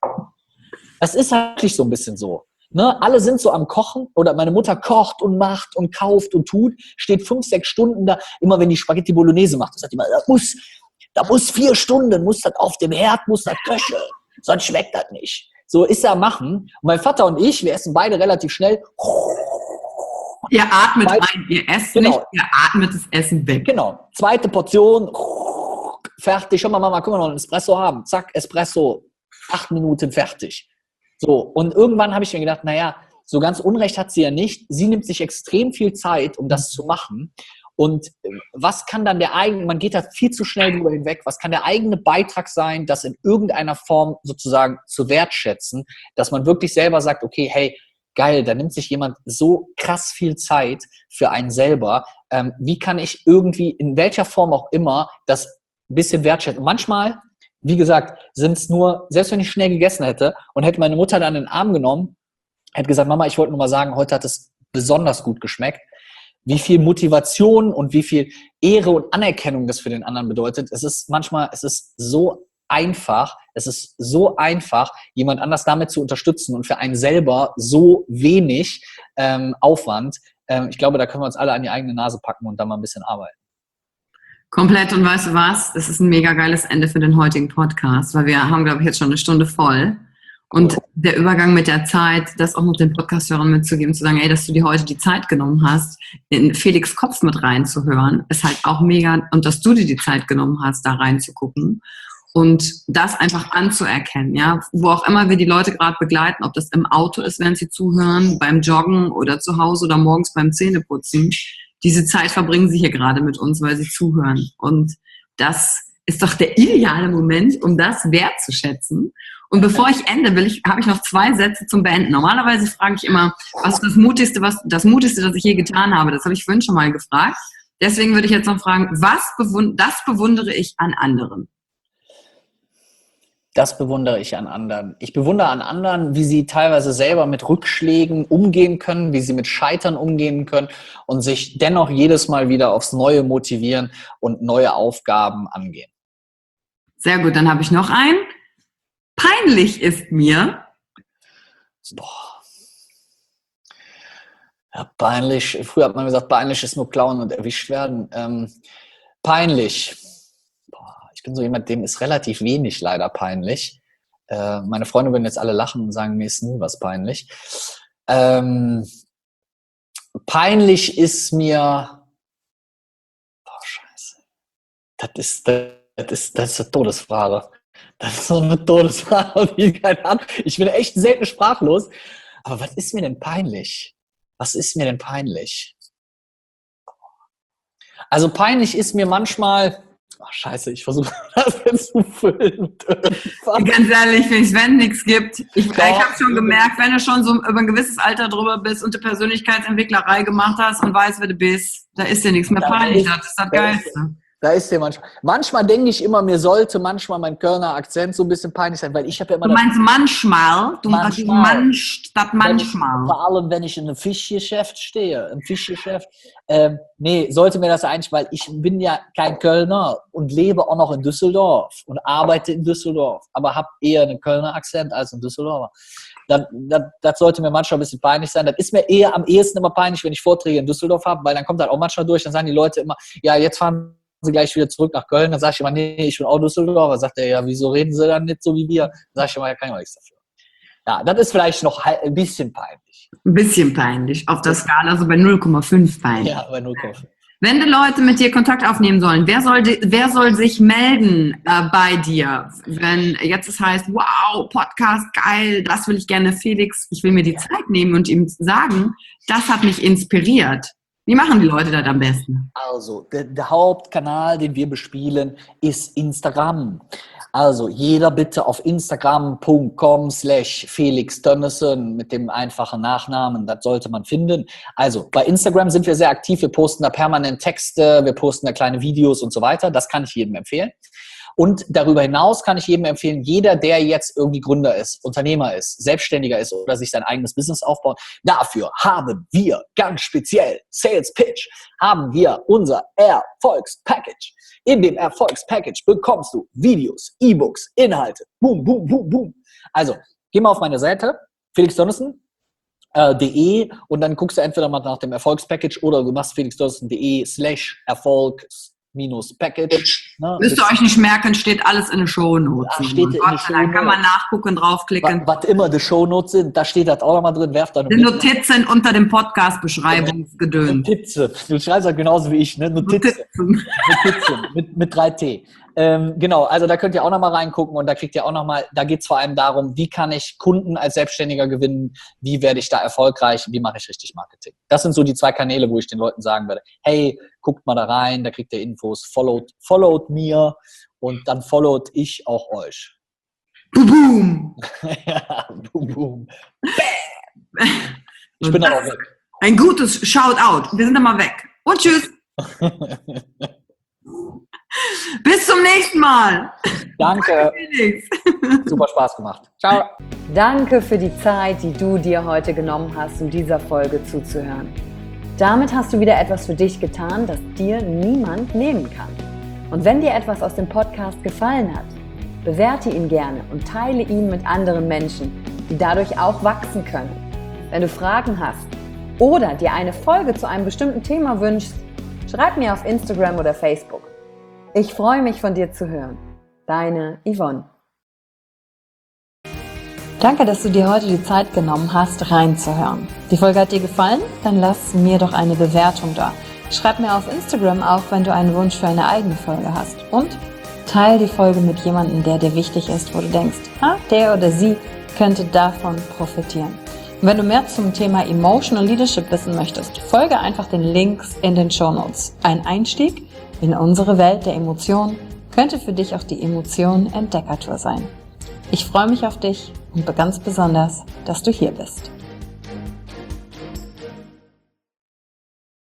Das ist wirklich so ein bisschen so. Ne? Alle sind so am Kochen oder meine Mutter kocht und macht und kauft und tut, steht 5, 6 Stunden da, immer wenn die Spaghetti Bolognese macht. Das sagt immer, da muss 4 Stunden, muss das auf dem Herd, muss das köcheln, sonst schmeckt das nicht. So ist er machen. Und mein Vater und ich, wir essen beide relativ schnell. Ihr atmet ein, ihr esst nicht, ihr atmet das Essen weg. Genau. 2. Portion, fertig. Schau mal, Mama, können wir noch einen Espresso haben? Zack, Espresso, 8 Minuten fertig. So, und irgendwann habe ich mir gedacht, naja, so ganz Unrecht hat sie ja nicht. Sie nimmt sich extrem viel Zeit, um das zu machen. Und was kann dann man geht da viel zu schnell drüber hinweg, was kann der eigene Beitrag sein, das in irgendeiner Form sozusagen zu wertschätzen, dass man wirklich selber sagt, okay, hey, geil, da nimmt sich jemand so krass viel Zeit für einen selber. Wie kann ich irgendwie, in welcher Form auch immer, das ein bisschen wertschätzen? Manchmal, wie gesagt, sind es nur, selbst wenn ich schnell gegessen hätte und hätte meine Mutter dann in den Arm genommen, hätte gesagt, Mama, ich wollte nur mal sagen, heute hat es besonders gut geschmeckt. Wie viel Motivation und wie viel Ehre und Anerkennung das für den anderen bedeutet. Es ist so einfach, jemand anders damit zu unterstützen und für einen selber so wenig Aufwand. Ich glaube, da können wir uns alle an die eigene Nase packen und da mal ein bisschen arbeiten. Komplett. Und weißt du was? Das ist ein mega geiles Ende für den heutigen Podcast, weil wir haben, glaube ich, jetzt schon eine Stunde voll. Und der Übergang mit der Zeit, das auch noch den Podcast-Hörern mitzugeben, zu sagen, ey, dass du dir heute die Zeit genommen hast, in Felix Kopf mit reinzuhören, ist halt auch mega. Und dass du dir die Zeit genommen hast, da reinzugucken und das einfach anzuerkennen, ja. Wo auch immer wir die Leute gerade begleiten, ob das im Auto ist, während sie zuhören, beim Joggen oder zu Hause oder morgens beim Zähneputzen. diese Zeit verbringen sie hier gerade mit uns, weil sie zuhören. Und das ist doch der ideale Moment, um das wertzuschätzen. Und bevor ich ende, habe ich noch 2 Sätze zum Beenden. Normalerweise frage ich immer, was ist das Mutigste, das ich je getan habe. Das habe ich vorhin schon mal gefragt. Deswegen würde ich jetzt noch fragen, das bewundere ich an anderen. Das bewundere ich an anderen. Ich bewundere an anderen, wie sie teilweise selber mit Rückschlägen umgehen können, wie sie mit Scheitern umgehen können und sich dennoch jedes Mal wieder aufs Neue motivieren und neue Aufgaben angehen. Sehr gut, dann habe ich noch einen. Peinlich ist mir. Boah. Ja, peinlich. Früher hat man gesagt, peinlich ist nur klauen und erwischt werden. Peinlich. Ich bin so jemand, dem ist relativ wenig leider peinlich. Meine Freunde würden jetzt alle lachen und sagen, mir ist nie was peinlich. Peinlich ist mir... Boah, scheiße. Das ist eine Todesfrage. Das ist so eine Todesfrage. Ich bin echt selten sprachlos. Aber was ist mir denn peinlich? Was ist mir denn peinlich? Also peinlich ist mir manchmal... Ach, scheiße, ich versuche das jetzt zu füllen. Ganz ehrlich, wenn es nichts gibt. Ich habe schon gemerkt, wenn du schon so über ein gewisses Alter drüber bist und die Persönlichkeitsentwicklerei gemacht hast und weißt, wer du bist, da ist dir nichts mehr peinlich. Das ist das Geilste. Da ist dir manchmal. Manchmal denke ich immer, mir sollte manchmal mein Kölner Akzent so ein bisschen peinlich sein, weil ich habe ja immer... Du meinst manchmal? Du meinst manchmal. Vor allem, wenn ich in einem Fischgeschäft stehe. Im Fischgeschäft. Nee, sollte mir das eigentlich, weil ich bin ja kein Kölner und lebe auch noch in Düsseldorf und arbeite in Düsseldorf, aber habe eher einen Kölner Akzent als ein Düsseldorfer. Das sollte mir manchmal ein bisschen peinlich sein. Das ist mir eher am ehesten immer peinlich, wenn ich Vorträge in Düsseldorf habe, weil dann kommt das auch manchmal durch, dann sagen die Leute immer, ja, jetzt fahren Sie gleich wieder zurück nach Köln. Dann sage ich immer, nee, ich bin auch Düsseldorfer. Sagt er, ja, wieso reden Sie dann nicht so wie wir? Dann sage ich immer, ja, kann ich auch nichts dafür. Ja, das ist vielleicht noch ein bisschen peinlich. Ein bisschen peinlich. Auf der Skala so bei 0,5 peinlich. Ja, bei 0,5. Wenn die Leute mit dir Kontakt aufnehmen sollen, wer soll sich melden bei dir? Wenn jetzt es heißt, wow, Podcast, geil, das will ich gerne, Felix, ich will mir die Zeit nehmen und ihm sagen, das hat mich inspiriert. Wie machen die Leute das am besten? Also, der Hauptkanal, den wir bespielen, ist Instagram. Also, jeder bitte auf instagram.com/Felix Tönnissen mit dem einfachen Nachnamen, das sollte man finden. Also, bei Instagram sind wir sehr aktiv, wir posten da permanent Texte, wir posten da kleine Videos und so weiter. Das kann ich jedem empfehlen. Und darüber hinaus kann ich jedem empfehlen, jeder, der jetzt irgendwie Gründer ist, Unternehmer ist, Selbstständiger ist oder sich sein eigenes Business aufbaut, dafür haben wir ganz speziell Sales Pitch, haben wir unser Erfolgspackage. In dem Erfolgspackage bekommst du Videos, E-Books, Inhalte, boom, boom, boom, boom. Also, geh mal auf meine Seite, felixtönnissen.de und dann guckst du entweder mal nach dem Erfolgspackage oder du machst felixtönnissen.de/Erfolgs-Package. Ne? Müsst ihr euch nicht merken, steht alles in den Shownotes. Da steht in den Shownotes. Dann kann man nachgucken, draufklicken. Was immer die Shownotes sind, da steht das auch nochmal drin. Werft da die Notizen unter dem Podcast-Beschreibungsgedöns. Notizen. Du schreibst halt genauso wie ich, ne? Notizen. mit 3T. Genau, also da könnt ihr auch nochmal reingucken und da kriegt ihr auch nochmal, da geht es vor allem darum, wie kann ich Kunden als Selbstständiger gewinnen, wie werde ich da erfolgreich, wie mache ich richtig Marketing. Das sind so die 2 Kanäle, wo ich den Leuten sagen werde, hey, guckt mal da rein, da kriegt ihr Infos, followt mir und dann followt ich auch euch. Boom! Ja, boom, boom. Bam! Ich bin aber weg. Ein gutes Shoutout. Wir sind dann mal weg. Und tschüss. Bis zum nächsten Mal. Danke. Super Spaß gemacht. Ciao. Danke für die Zeit, die du dir heute genommen hast, um dieser Folge zuzuhören. Damit hast du wieder etwas für dich getan, das dir niemand nehmen kann. Und wenn dir etwas aus dem Podcast gefallen hat, bewerte ihn gerne und teile ihn mit anderen Menschen, die dadurch auch wachsen können. Wenn du Fragen hast oder dir eine Folge zu einem bestimmten Thema wünschst, schreib mir auf Instagram oder Facebook. Ich freue mich, von dir zu hören. Deine Yvonne. Danke, dass du dir heute die Zeit genommen hast, reinzuhören. Die Folge hat dir gefallen? Dann lass mir doch eine Bewertung da. Schreib mir auf Instagram auch, wenn du einen Wunsch für eine eigene Folge hast. Und teile die Folge mit jemandem, der dir wichtig ist, wo du denkst, der oder sie könnte davon profitieren. Und wenn du mehr zum Thema Emotional Leadership wissen möchtest, folge einfach den Links in den Shownotes. Ein Einstieg in unsere Welt der Emotionen könnte für dich auch die Emotionen-Entdeckertour sein. Ich freue mich auf dich und ganz besonders, dass du hier bist.